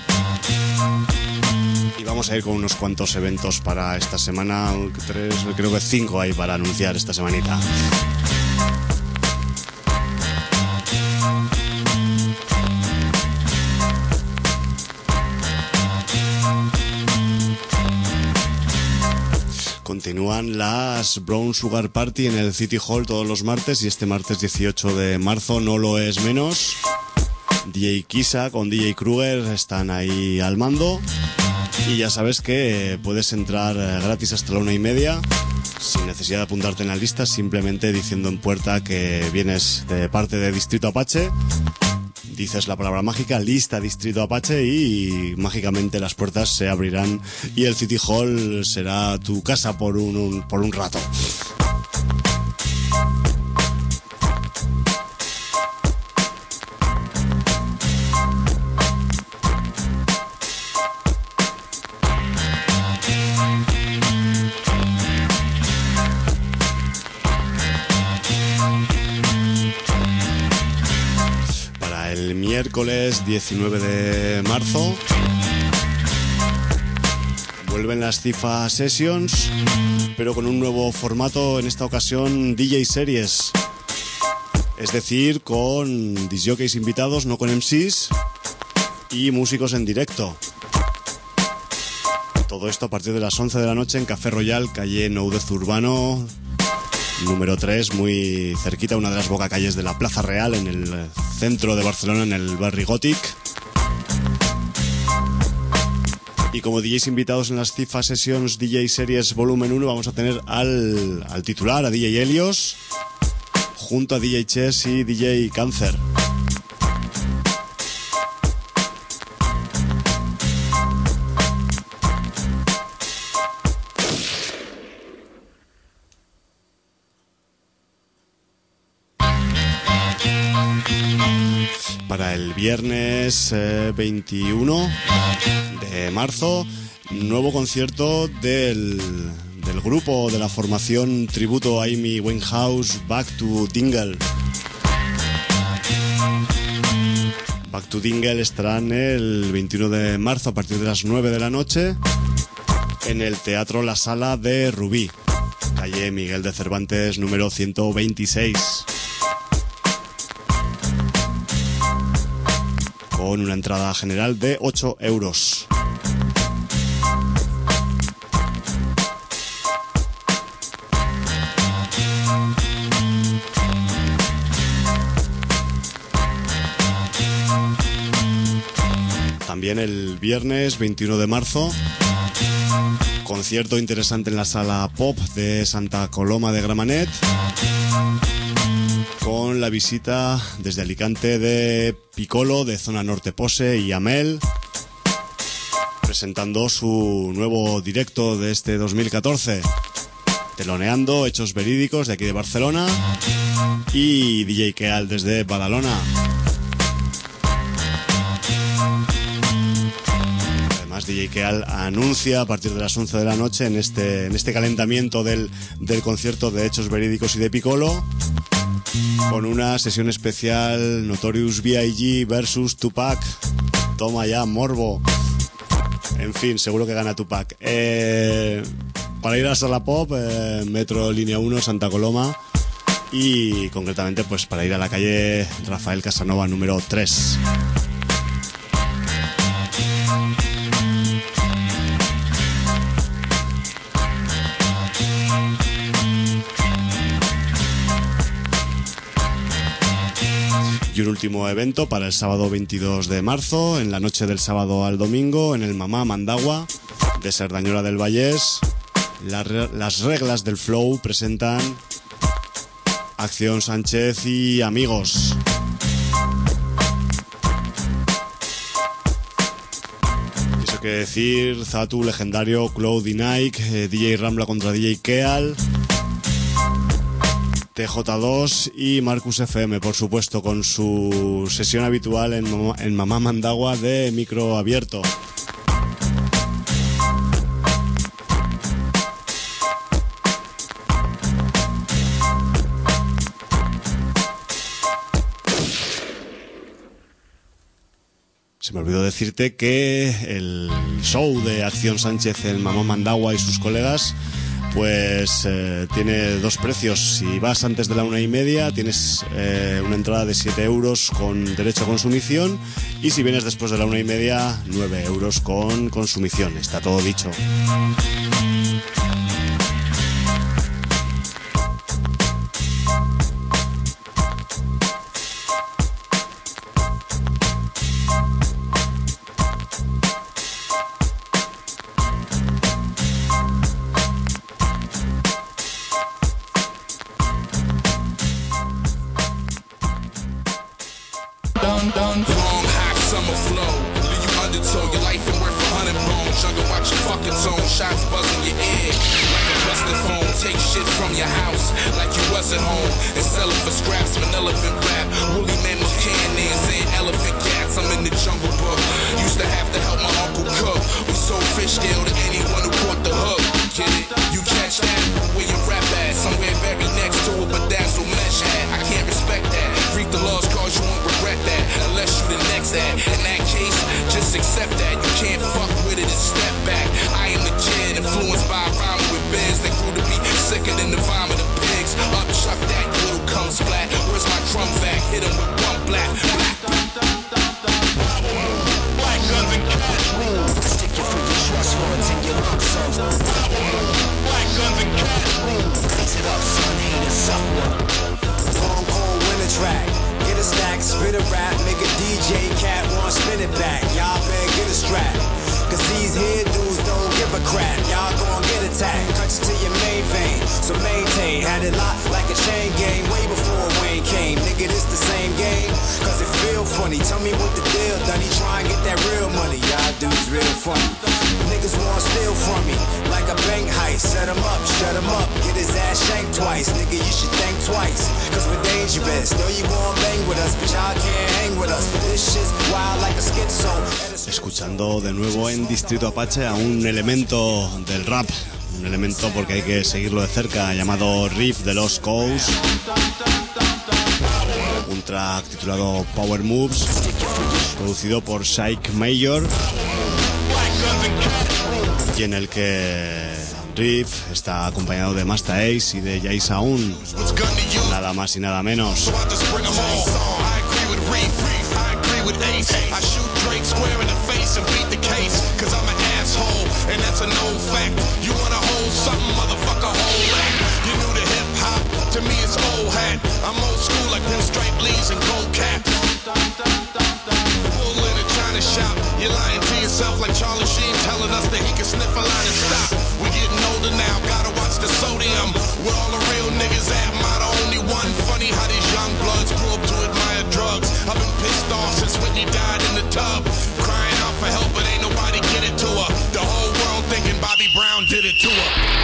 S1: y vamos a ir con unos cuantos eventos para esta semana, tres, creo que cinco hay para anunciar esta semanita. Continúan las Brown Sugar Party en el City Hall todos los martes, y este martes dieciocho de marzo no lo es menos. D J Kisa con D J Kruger están ahí al mando, y ya sabes que puedes entrar gratis hasta la una y media sin necesidad de apuntarte en la lista, simplemente diciendo en puerta que vienes de parte de Distrito Apache. Dices la palabra mágica, lista Distrito Apache, y mágicamente las puertas se abrirán y el City Hall será tu casa por un, un, por un rato. Miércoles diecinueve de marzo vuelven las FIFA Sessions, pero con un nuevo formato, en esta ocasión D J Series, es decir, con disjockeys invitados, no con M Cs, y músicos en directo. Todo esto a partir de las once de la noche en Café Royal, calle Noudez Urbano número tres, muy cerquita, una de las bocacalles de la Plaza Real, en el centro de Barcelona, en el barri Gòtic. Y como D Js invitados en las FIFA Sessions D J Series Volumen uno vamos a tener al, al titular, a D J Helios, junto a D J Chess y D J Cáncer. para el viernes eh, veintiuno de marzo, nuevo concierto del, del grupo de la formación tributo a Amy Winehouse, Back to Dingle. Back to Dingle estarán el veintiuno de marzo a partir de las nueve de la noche en el Teatro La Sala de Rubí, calle Miguel de Cervantes número ciento veintiséis. Con una entrada general de ocho euros. También el viernes veintiuno de marzo, concierto interesante en la Sala Pop de Santa Coloma de Gramenet, con la visita desde Alicante de Piccolo, de Zona Norte Pose y Amel, presentando su nuevo directo de este dos mil catorce, teloneando Hechos Verídicos de aquí de Barcelona y D J Keal desde Badalona. Además, D J Keal anuncia a partir de las once de la noche en este, en este calentamiento del, del concierto de Hechos Verídicos y de Piccolo, con una sesión especial Notorious B I G versus Tupac. Toma ya, morbo. En fin, seguro que gana Tupac. Eh, para ir a la Sala Pop, eh, Metro Línea uno, Santa Coloma, y concretamente pues para ir a la calle Rafael Casanova número tres. Y un último evento para el sábado veintidós de marzo, en la noche del sábado al domingo, en el Mamá Mandagua de Cerdañola del Vallés. La re- las reglas del flow presentan Acción Sánchez y Amigos. Y eso quiere decir Zatu, Legendario, Cloudy Nike, eh, D J Rambla contra D J Keal, T J dos y Marcus F M, por supuesto, con su sesión habitual en Mamá, en Mamá Mandagua de micro abierto. Se me olvidó decirte que el show de Acción Sánchez en Mamá Mandagua y sus colegas pues eh, tiene dos precios. Si vas antes de la una y media tienes eh, una entrada de siete euros con derecho a consumición, y si vienes después de la una y media, nueve euros con consumición. Está todo dicho.
S18: Long hot summer flow, leave you undertow. Your life ain't worth a hundred bones. Sugar, watch your fucking tone. Shots buzzing your ear like a busted phone. Take shit from your house like you wasn't home and sell it for scraps. Manila been rap, woolly mammoth cannons and elephant cats. I'm in the jungle book. Used to have to help my uncle cook. We sold fish scale to anyone who caught the hook. Get it? You catch that? Where your rap at? Somewhere buried next to a bedazzled mesh hat. I can't respect that. Freak the laws, cause you won't regret that unless you the next at. In that case, just accept that. You can't fuck with it and step back. I am the kid influenced by a rhyme with biz that grew to be sicker than the vomit of pigs. Up, chuck that, you little cum splat. Where's my drum vac? Hit him with one black. Black guns and cash rule. Stick your for your trust funds and your lump sums. Black guns and cash rule. Mix it up, son, haters, suffer.
S3: Long cold winter track. Get a stack, spit a rap, make a D J cat want spin it back. Y'all better get a strap, cause these here dudes don't give a crap. Y'all gon' get attacked, cut you to your main vein. So maintain, had it locked like a chain game way before Wayne came. Nigga, this the same game, cause it feel funny. Tell me what the deal, done. He try and get that real money. Y'all dudes real funny. Niggas want steal from me, like a bank heist. Set him up, shut him up, get his ass shanked twice. Nigga, you should think twice, cause we're dangerous. fist. Know you won't bang with us, but y'all can't hang with us. This shit's wild like a schizo.
S1: Escuchando de nuevo en Distrito Apache a un elemento del rap, un elemento porque hay que seguirlo de cerca, llamado Riff de Lost Coast, un track titulado Power Moves, producido por Psych Major, y en el que Riff está acompañado de Masta Ace y de Jay Sound, nada más y nada menos.
S18: I shoot Drake square in the face and beat the case, cause I'm an asshole, and that's a known fact. You wanna hold something, motherfucker, hold that. You new to hip hop, to me it's old hat. I'm old school like pinstripe leaves and gold caps. Bull in a China shop, you're lying to yourself like Charlie Sheen telling us that he can sniff a line and stop. We're getting older now, gotta watch the sodium. Where all the real niggas at, am I the only one? Funny how these young bloods grew up to admire drugs. I've been pissed off since Whitney died in the tub, crying out for help, but ain't nobody get it to her. The whole world thinking Bobby Brown did it to her.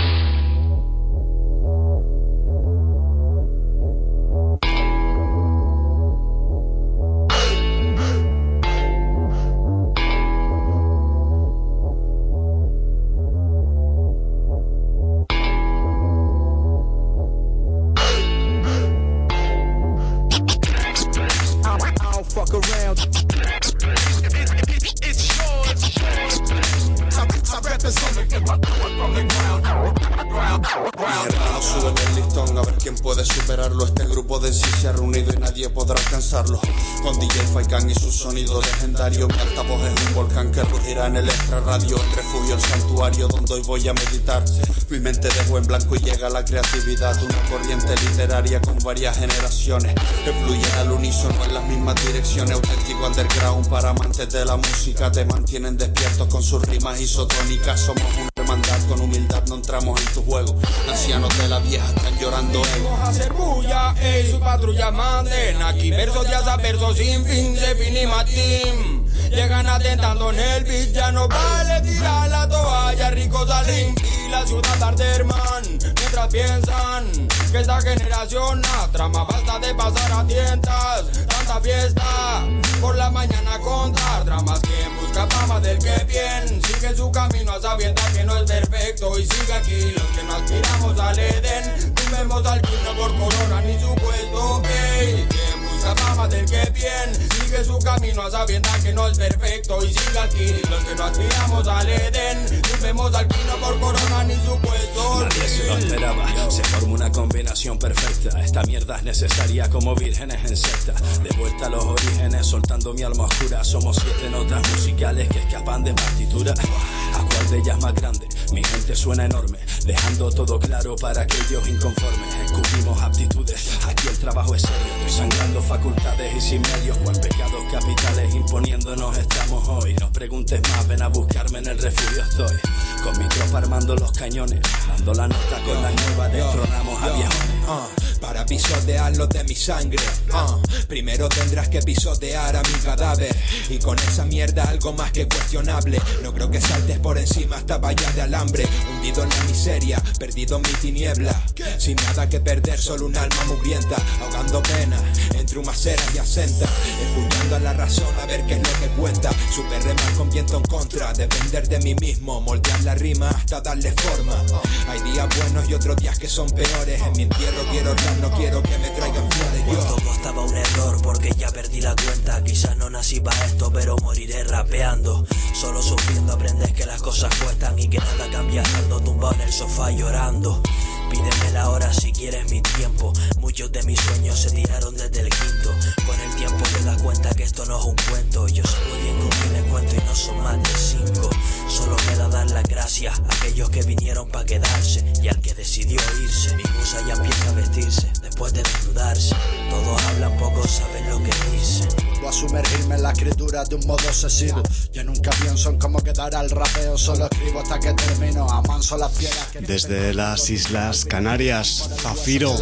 S12: Con D J Faikan y su sonido legendario, mi altavoz es un volcán que rugirá en el extra radio. El refugio, el santuario donde hoy voy a meditar. Mi mente dejo en blanco y llega la creatividad. Una corriente literaria con varias generaciones que fluyen al unísono en las mismas direcciones. Auténtico underground para amantes de la música. Te mantienen despiertos con sus rimas isotónicas. Somos una hermandad con humildad, no entramos en tu juego. Ancianos de la vieja están llorando ego.
S13: Vamos a hacer bulla, ey, su patrulla manden. Aquí versos y hasta versos sin fin, se finima team. Llegan atentando en el beat, ya no vale tirar la toalla, rico salir y la ciudad arder, man. Mientras piensan que esta generación la trama, basta de pasar a tientas, tanta fiesta, por la mañana contar dramas. Quien busca fama del que bien, sigue su camino a sabiendas que no es perfecto y sigue aquí. Los que no aspiramos al Edén, tumbemos al quino por corona ni su puesto, ey. Quien busca fama del que bien, sigue su camino a sabiendas que no es perfecto y sigue aquí. Los que no aspiramos al Edén, tumbemos al quino por corona ni su puesto.
S7: Nadie se lo esperaba, se forma una combinación perfecta. Esta mierda es necesaria como vírgenes en secta. De vuelta a los orígenes, soltando mi alma oscura. Somos siete notas musicales que escapan de partitura. ¿A cuál de ellas más grande? Mi gente suena enorme, dejando todo claro para aquellos inconformes. Escupimos aptitudes, aquí el trabajo es serio. Estoy sangrando facultades y sin medios, cual pecados capitales imponiéndonos estamos hoy. No preguntes más, ven a buscarme, en el refugio estoy. Con mi tropa armando los cañones, dando la nota con la nueva, destronamos a viejones.
S23: Uh, para pisotearlo de mi sangre, uh, primero tendrás que pisotear a mi cadáver. Y con esa mierda algo más que cuestionable. No creo que saltes por encima hasta valla de alambre. Hundido en la miseria, perdido en mi tiniebla. Sin nada que perder, solo un alma mugrienta. Ahogando pena entre una acera y asenta. Escuchando a la razón a ver qué es lo que cuenta. Super remar con viento en contra. Depender de mí mismo, moldear la rima hasta darle forma. Hay días buenos y otros días que son peores. En mi entierro quiero rap, no quiero que me traigan flores. Yo
S24: todo costaba un error porque ya perdí la cuenta. Quizás no nací para esto, pero moriré rapeando. Solo sufriendo aprendes que las cosas cuestan y que nada cambia estando tumbado en el sofá llorando. Pídeme la hora si quieres mi tiempo. Muchos de mis sueños se tiraron desde el quinto. Con el tiempo te das cuenta que esto no es un cuento. Yo sé muy bien con quién les cuento y no son más de cinco. Solo queda dar las gracias a aquellos que vinieron para quedarse y al que decidió irse. Mi musa ya empieza a vestirse después de desnudarse. Todos hablan, pocos saben lo que dicen.
S8: Voy a sumergirme en la escritura de un modo obsesivo. Yo nunca pienso en cómo quedará el rapeo, solo escribo hasta que termino. Amanso las piedras que...
S1: Desde las Islas Canarias, Zafiro,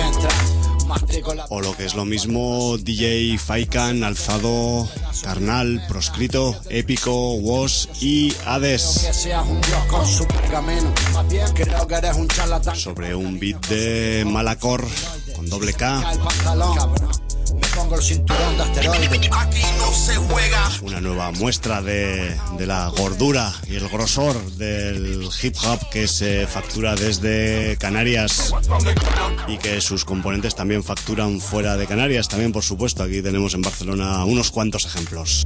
S1: o lo que es lo mismo, D J Faikan, Alzado, Carnal, Proscrito, Épico, Woz y Hades. Sobre un beat de Malacor con doble K.
S8: Me pongo el cinturón de asteroides.
S16: Aquí no se juega.
S1: Una nueva muestra de, de la gordura y el grosor del hip hop que se factura desde Canarias y que sus componentes también facturan fuera de Canarias. También, por supuesto, aquí tenemos en Barcelona unos cuantos ejemplos.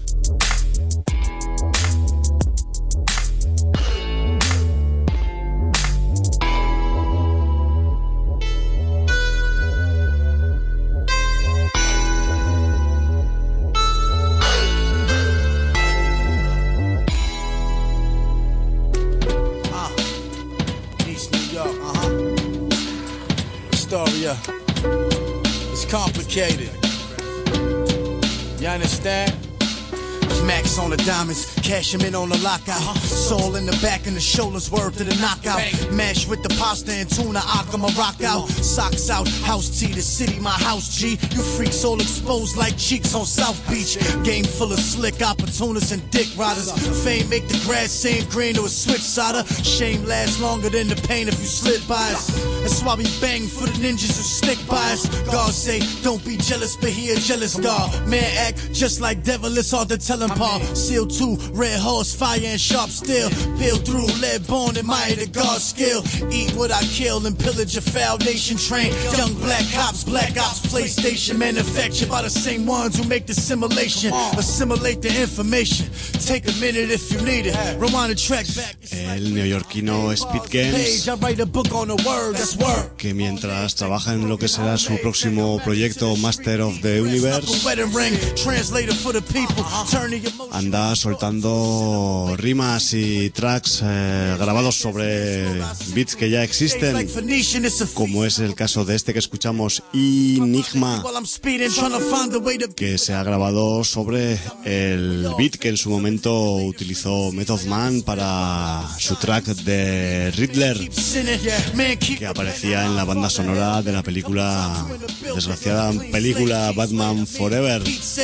S3: It's complicated. You understand? Max on the diamonds, cash him in on the lockout. Soul in the back and the shoulders, word to the knockout. Mash with the pasta and tuna, Akama rock out. Socks out, house tea, the city, my house G. You freaks all exposed like cheeks on South Beach. Game full of slick opportunists and dick riders. Fame make the grass seem green to a switch solder. Shame lasts longer than the pain if you slid by us. That's why we bang for the ninjas who stick by us. God say, don't be jealous, but he a jealous God. Man act just like devil, it's hard to tell him apart. Seal two, red horse, fire and sharp steel. Peel through, lead bone, admire the God's skill. Eat what I kill and pillage a foul nation train. Young black cops, black ops, PlayStation. Manufactured by the same ones who make the simulation. Assimilate the information. Take a minute if you need it. Rewind the track back.
S1: El neoyorquino Speed Games, que mientras trabaja en lo que será su próximo proyecto Master of the Universe, anda soltando rimas y tracks eh, grabados sobre beats que ya existen, como es el caso de este que escuchamos, Enigma, que se ha grabado sobre el beat que en su momento utilizó Method Man para su track de Riddler, que aparecía en la banda sonora de la película, desgraciada película Batman Forever.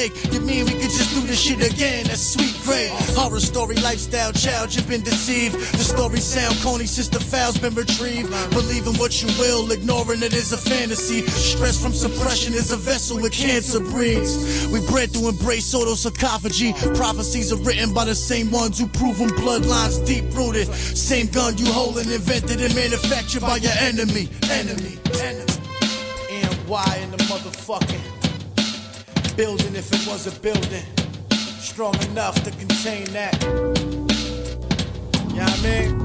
S3: Horror story, lifestyle, child, you've been deceived. The story sound corny since the file's been retrieved. Believing what you will, ignoring it is a fantasy. Stress from suppression is a vessel with cancer breeds. We bred to embrace autosarcophagy. Prophecies are written by the same ones who prove them bloodlines deep-rooted. Same gun you hold and invented and manufactured by your enemy. Enemy, enemy. And why in the motherfucking building if it was a building? Strong enough to contain that. You know what I mean?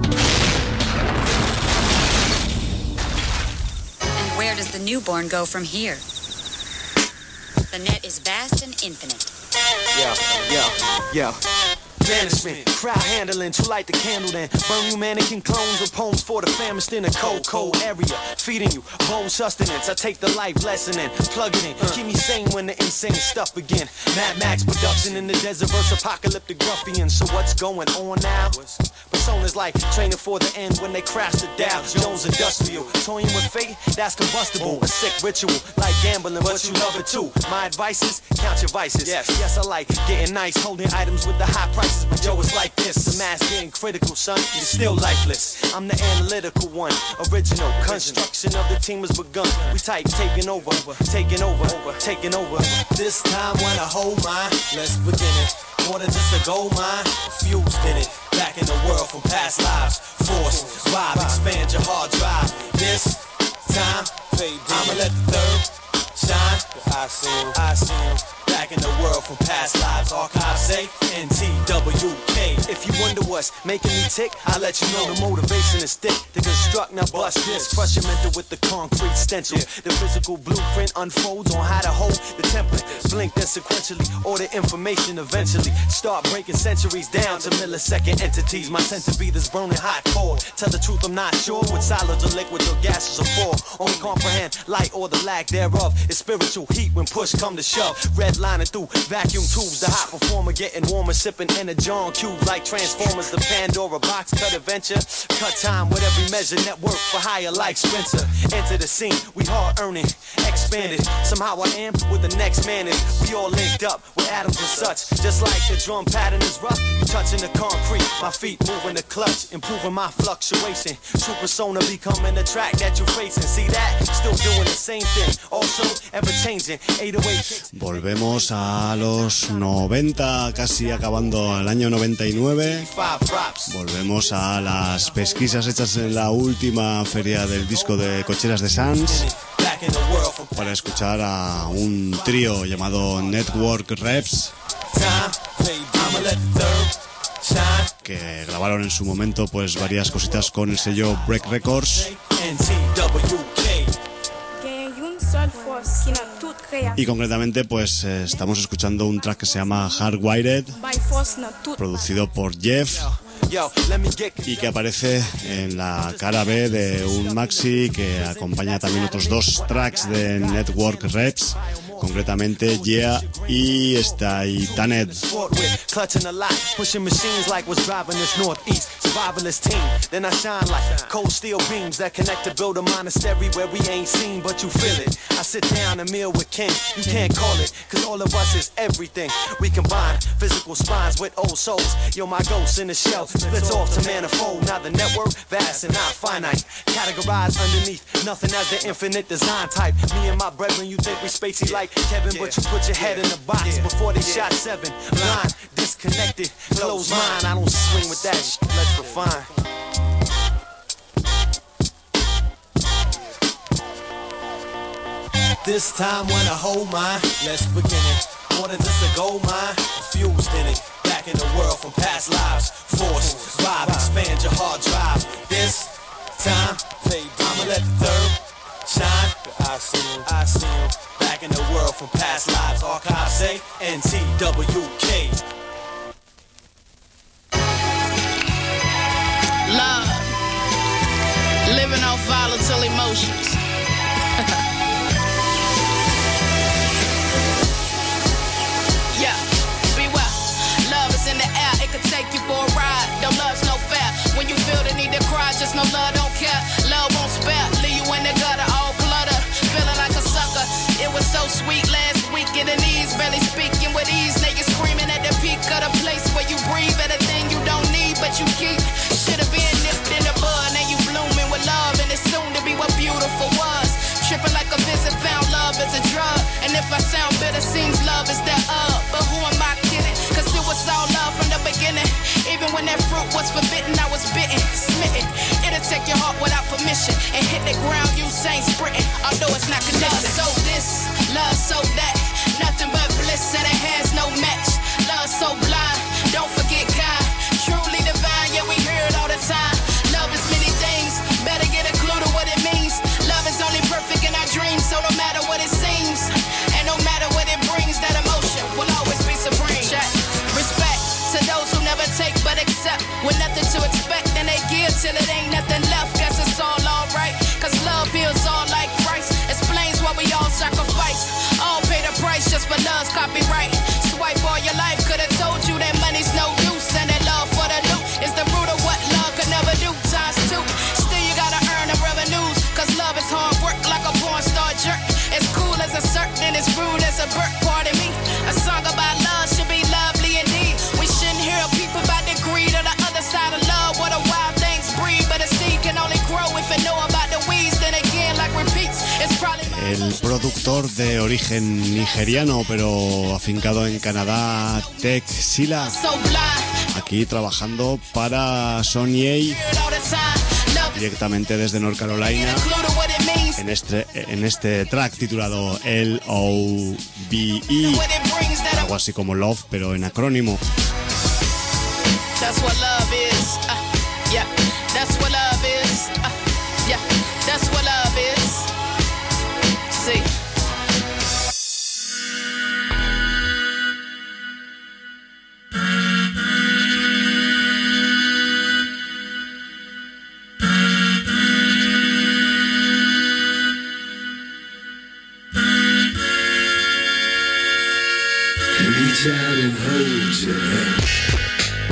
S6: And where does the newborn go from here? The net is vast and infinite.
S3: Yeah, yeah, yeah. Banishment, crowd handling, too light the candle then. Burn you mannequin clones with poems for the famished in a cold, cold area. Feeding you bone sustenance, I take the life lesson and plug it in. Keep me sane when the insane stuff begin. Mad Max production in the desert verse apocalyptic ruffian. So what's going on now? Personas like training for the end when they crash the Dow Jones Industrial. Toying with fate, that's combustible. A sick ritual, like gambling, but you love it too. My advice is, count your vices. Yes, yes, I like getting nice, holding items with the high prices. But yo, it's like this, the mass getting critical, son. You're still lifeless. I'm the analytical one. Original construction of the team has begun. We tight, taking over, taking over, taking over. This time when I hold mine, let's begin it. More than just a gold mine, fused in it. Back in the world from past lives. Force, vibe, expand your hard drive. This time, I'ma let the third shine. I see him, I see him. Back in the world from past lives. Archives say N T W K. If you wonder what's making me tick, I let you know the motivation is thick. To construct, now bust this. Crush your mental with the concrete stencil. The physical blueprint unfolds on how to hold the template. Blink then sequentially, order information eventually. Start breaking centuries down to millisecond entities. My sense to be this burning hot core. Tell the truth, I'm not sure what solids or liquids or gases are for. Only comprehend light or the lack thereof. It's spiritual heat when push come to shove. Red lining through vacuum tubes. The hot performer getting warmer, sipping energy John Q like Transformers, the Pandora box cut adventure. Cut time with every measure, network for hire like Spencer. Enter the scene, we hard earning, expanded. Somehow I am with the next man is. We all linked up with atoms and such. Just like the drum pattern is rough, you touching the concrete. My feet moving the clutch, improving my fluctuation. True persona becoming the track that you facing. See that? Still doing the same thing. Also ever changing. eight oh eight.
S1: Volvemos a los noventa, casi acabando el año noventa y nueve. Volvemos a las pesquisas hechas en la última feria del disco de Cocheras de Sans para escuchar a un trío llamado Network Reps, que grabaron en su momento pues varias cositas con el sello Break Records. Y concretamente pues eh, estamos escuchando un track que se llama Hardwired, producido por Jeff, y que aparece en la cara B de un maxi que acompaña también otros dos tracks de Network Reps, concretamente Yeah y está ahí Taned.
S3: Clutching a lot, pushing machines like what's driving this northeast survivalist team. Then I shine like cold steel beams that connect to build a monastery where we ain't seen, but you feel it. I sit down and meal with king. You can't call it, cause all of us is everything. We combine physical spines with old souls. You're my ghost in the shell, splits off to manifold. Now the network, vast and not finite. Categorized underneath, nothing as the infinite design type. Me and my brethren, you think we spacey like Kevin, but you put your head in the box before they shot seven. Line, disconnected, close mind. I don't swing with that shit, let's refine. This time when I hold mine, let's begin it. More than just a gold mine, fused in it. Back in the world from past lives. Force, vibe, expand your hard drive. This time, I'ma let the third shine. I see you, I see you. Back in the world from past lives. Archives say N T W K.
S11: Love, living off volatile emotions. Yeah, be well. Love is in the air, it could take you for a ride. Though love's no fair. When you feel the need to cry, just know love don't care. Love won't spare, leave you in the gutter, all clutter. Feeling like a sucker. It was so sweet last week in the knees, barely speaking with ease. Niggas screaming at the peak of the place where you breathe at a thing you don't need, but you keep. Should've been nipped in the bud, now you blooming with love, and it's soon to be what beautiful was. Tripping like a visit, found love as a drug. And if I sound bitter, seems love is that uh. But who am I kidding? Cause it was all love from the beginning. Even when that fruit was forbidden, I was bitten, smitten. It'll take your heart without permission and hit the ground, you ain't sprinting. Although it's not connected. Love so this, love so that. Nothing but bliss and it has no match. Love so blind, don't forget God. Truly divine, yeah, we hear it all the time. Love is many things, better get a clue to what it means. Love is only perfect in our dreams, so no matter what it seems, and no matter what it brings, that emotion will always be supreme. Check. Respect to those who never take but accept. With nothing to expect, then they give till it ain't nothing left. Guess it's all alright, cause love heals all like Christ. Explains why we all sacrifice. All pay the price just for love's copyright. Swipe all your life, could've told you that money's no use. And that love for the loot is the root of what love could never do. Times two, still you gotta earn the revenues. Cause love is hard work like a porn star jerk. As cool as a cert and as rude as a Burt, pardon me. A song about love should be lovely indeed. We shouldn't hear people about the greed or the other side of love. What a wild things breed, but a seed can only grow if it know about the weeds. Then again, like repeats, it's probably.
S1: El productor de origen nigeriano pero afincado en Canadá, Tech Sila, aquí trabajando para Sony directamente desde North Carolina en este, en este track titulado L O V E, algo así como Love pero en acrónimo.
S11: That's what love is. Uh, yeah, that's what love is. Uh, yeah, that's what love is. See.
S14: Reach out and hold your hand.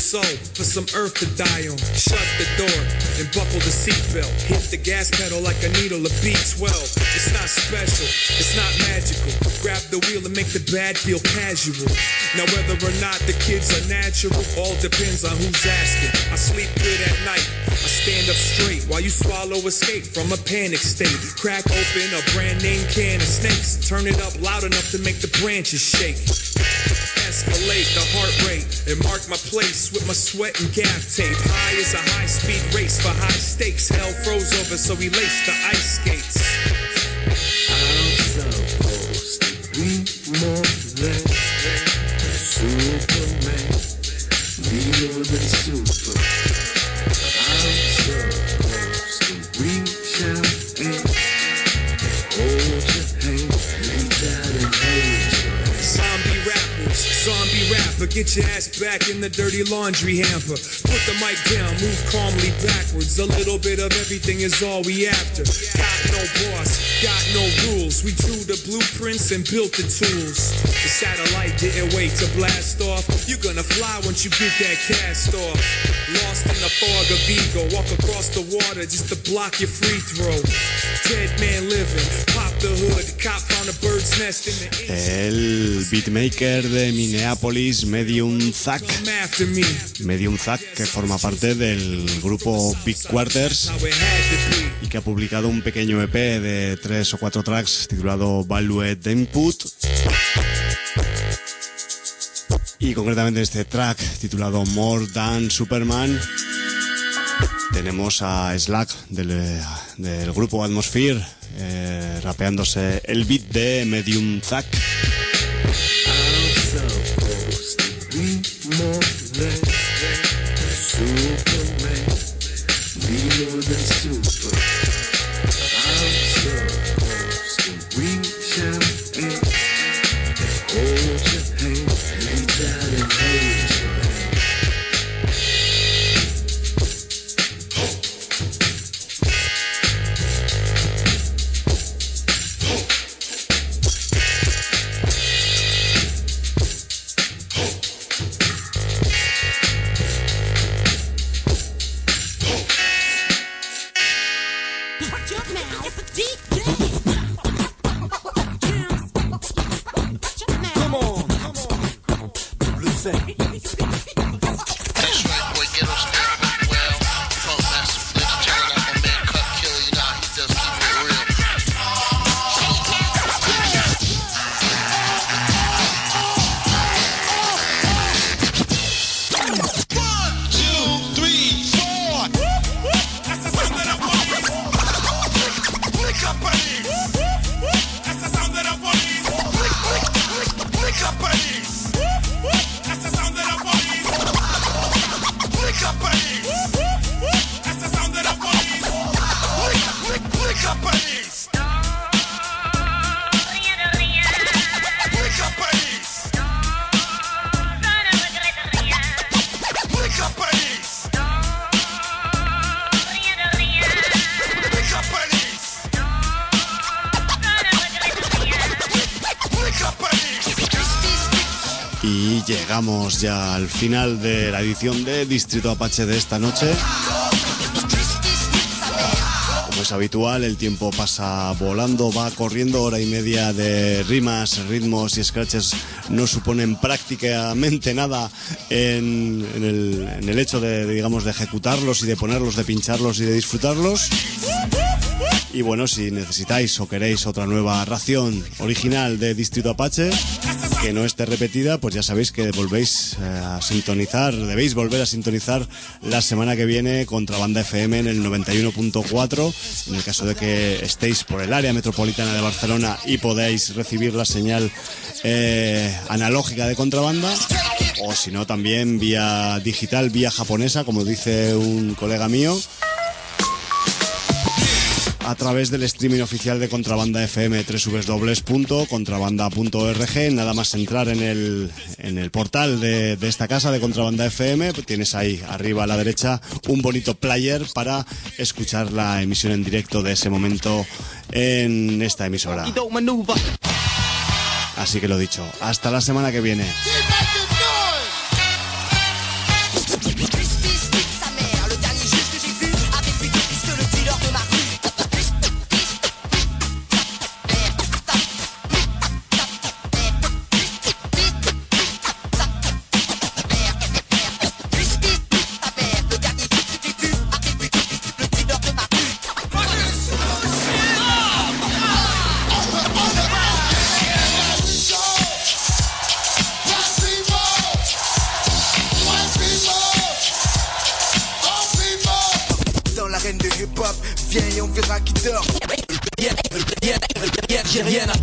S14: soul for some earth to die on. Shut the door and buckle the seatbelt. Hit the gas pedal like a needle of B twelve. It's not special, it's not magical. Grab the wheel and make the bad feel casual. Now whether or not the kids are natural, all depends on who's asking. I sleep good at night, I stand up straight while you swallow escape from a panic state. Crack open a brand name can of snakes. Turn it up loud enough to make the branches shake. Escalate the heart rate and mark my place with my sweat and gaff tape. High is a high speed race for high stakes. Hell froze over so we laced the ice skates.
S15: I'm supposed to be more than Superman, be more than super. I'm supposed to reach out and hold your hand, reach out and hold your hand.
S14: Zombie rappers, zombie rapper, get your ass back in the dirty laundry hamper. Put the mic down, move calmly backwards. A little bit of everything is all we after. Got no boss, got no rules. We drew the blueprints and built the tools. The satellite didn't wait to blast off. You're gonna fly once you get that cast off. Lost in the fog of ego, walk across the water just to block your free throw. Dead man living, pop the hood, cop found a bird's nest in the
S1: El beatmaker de Minneapolis, Medium Zack. Medium Zack, que forma parte del grupo Big Quarters y que ha publicado un pequeño E P de tres o cuatro tracks titulado Valued Input. Y concretamente en este track titulado More Than Superman tenemos a Slack del, del grupo Atmosphere eh, rapeándose el beat de Medium Zack. Y llegamos ya al final de la edición de Distrito Apache de esta noche. Como es habitual, el tiempo pasa volando, va corriendo. Hora y media de rimas, ritmos y scratches no suponen prácticamente nada en, en, el, en el hecho de, de, digamos, de ejecutarlos y de ponerlos, de pincharlos y de disfrutarlos. Y bueno, si necesitáis o queréis otra nueva ración original de Distrito Apache que no esté repetida, pues ya sabéis que volvéis a sintonizar, debéis volver a sintonizar la semana que viene Contrabanda F M en el noventa y uno punto cuatro, en el caso de que estéis por el área metropolitana de Barcelona y podáis recibir la señal eh, analógica de Contrabanda, o si no también vía digital, vía japonesa, como dice un colega mío, a través del streaming oficial de Contrabanda F M, doble u doble u doble u punto contrabanda punto org. Nada más entrar en el, en el portal de, de esta casa de Contrabanda F M, tienes ahí arriba a la derecha un bonito player para escuchar la emisión en directo de ese momento en esta emisora. Así que lo dicho, hasta la semana que viene.
S3: viens et on verra qui dort.
S9: J'ai rien à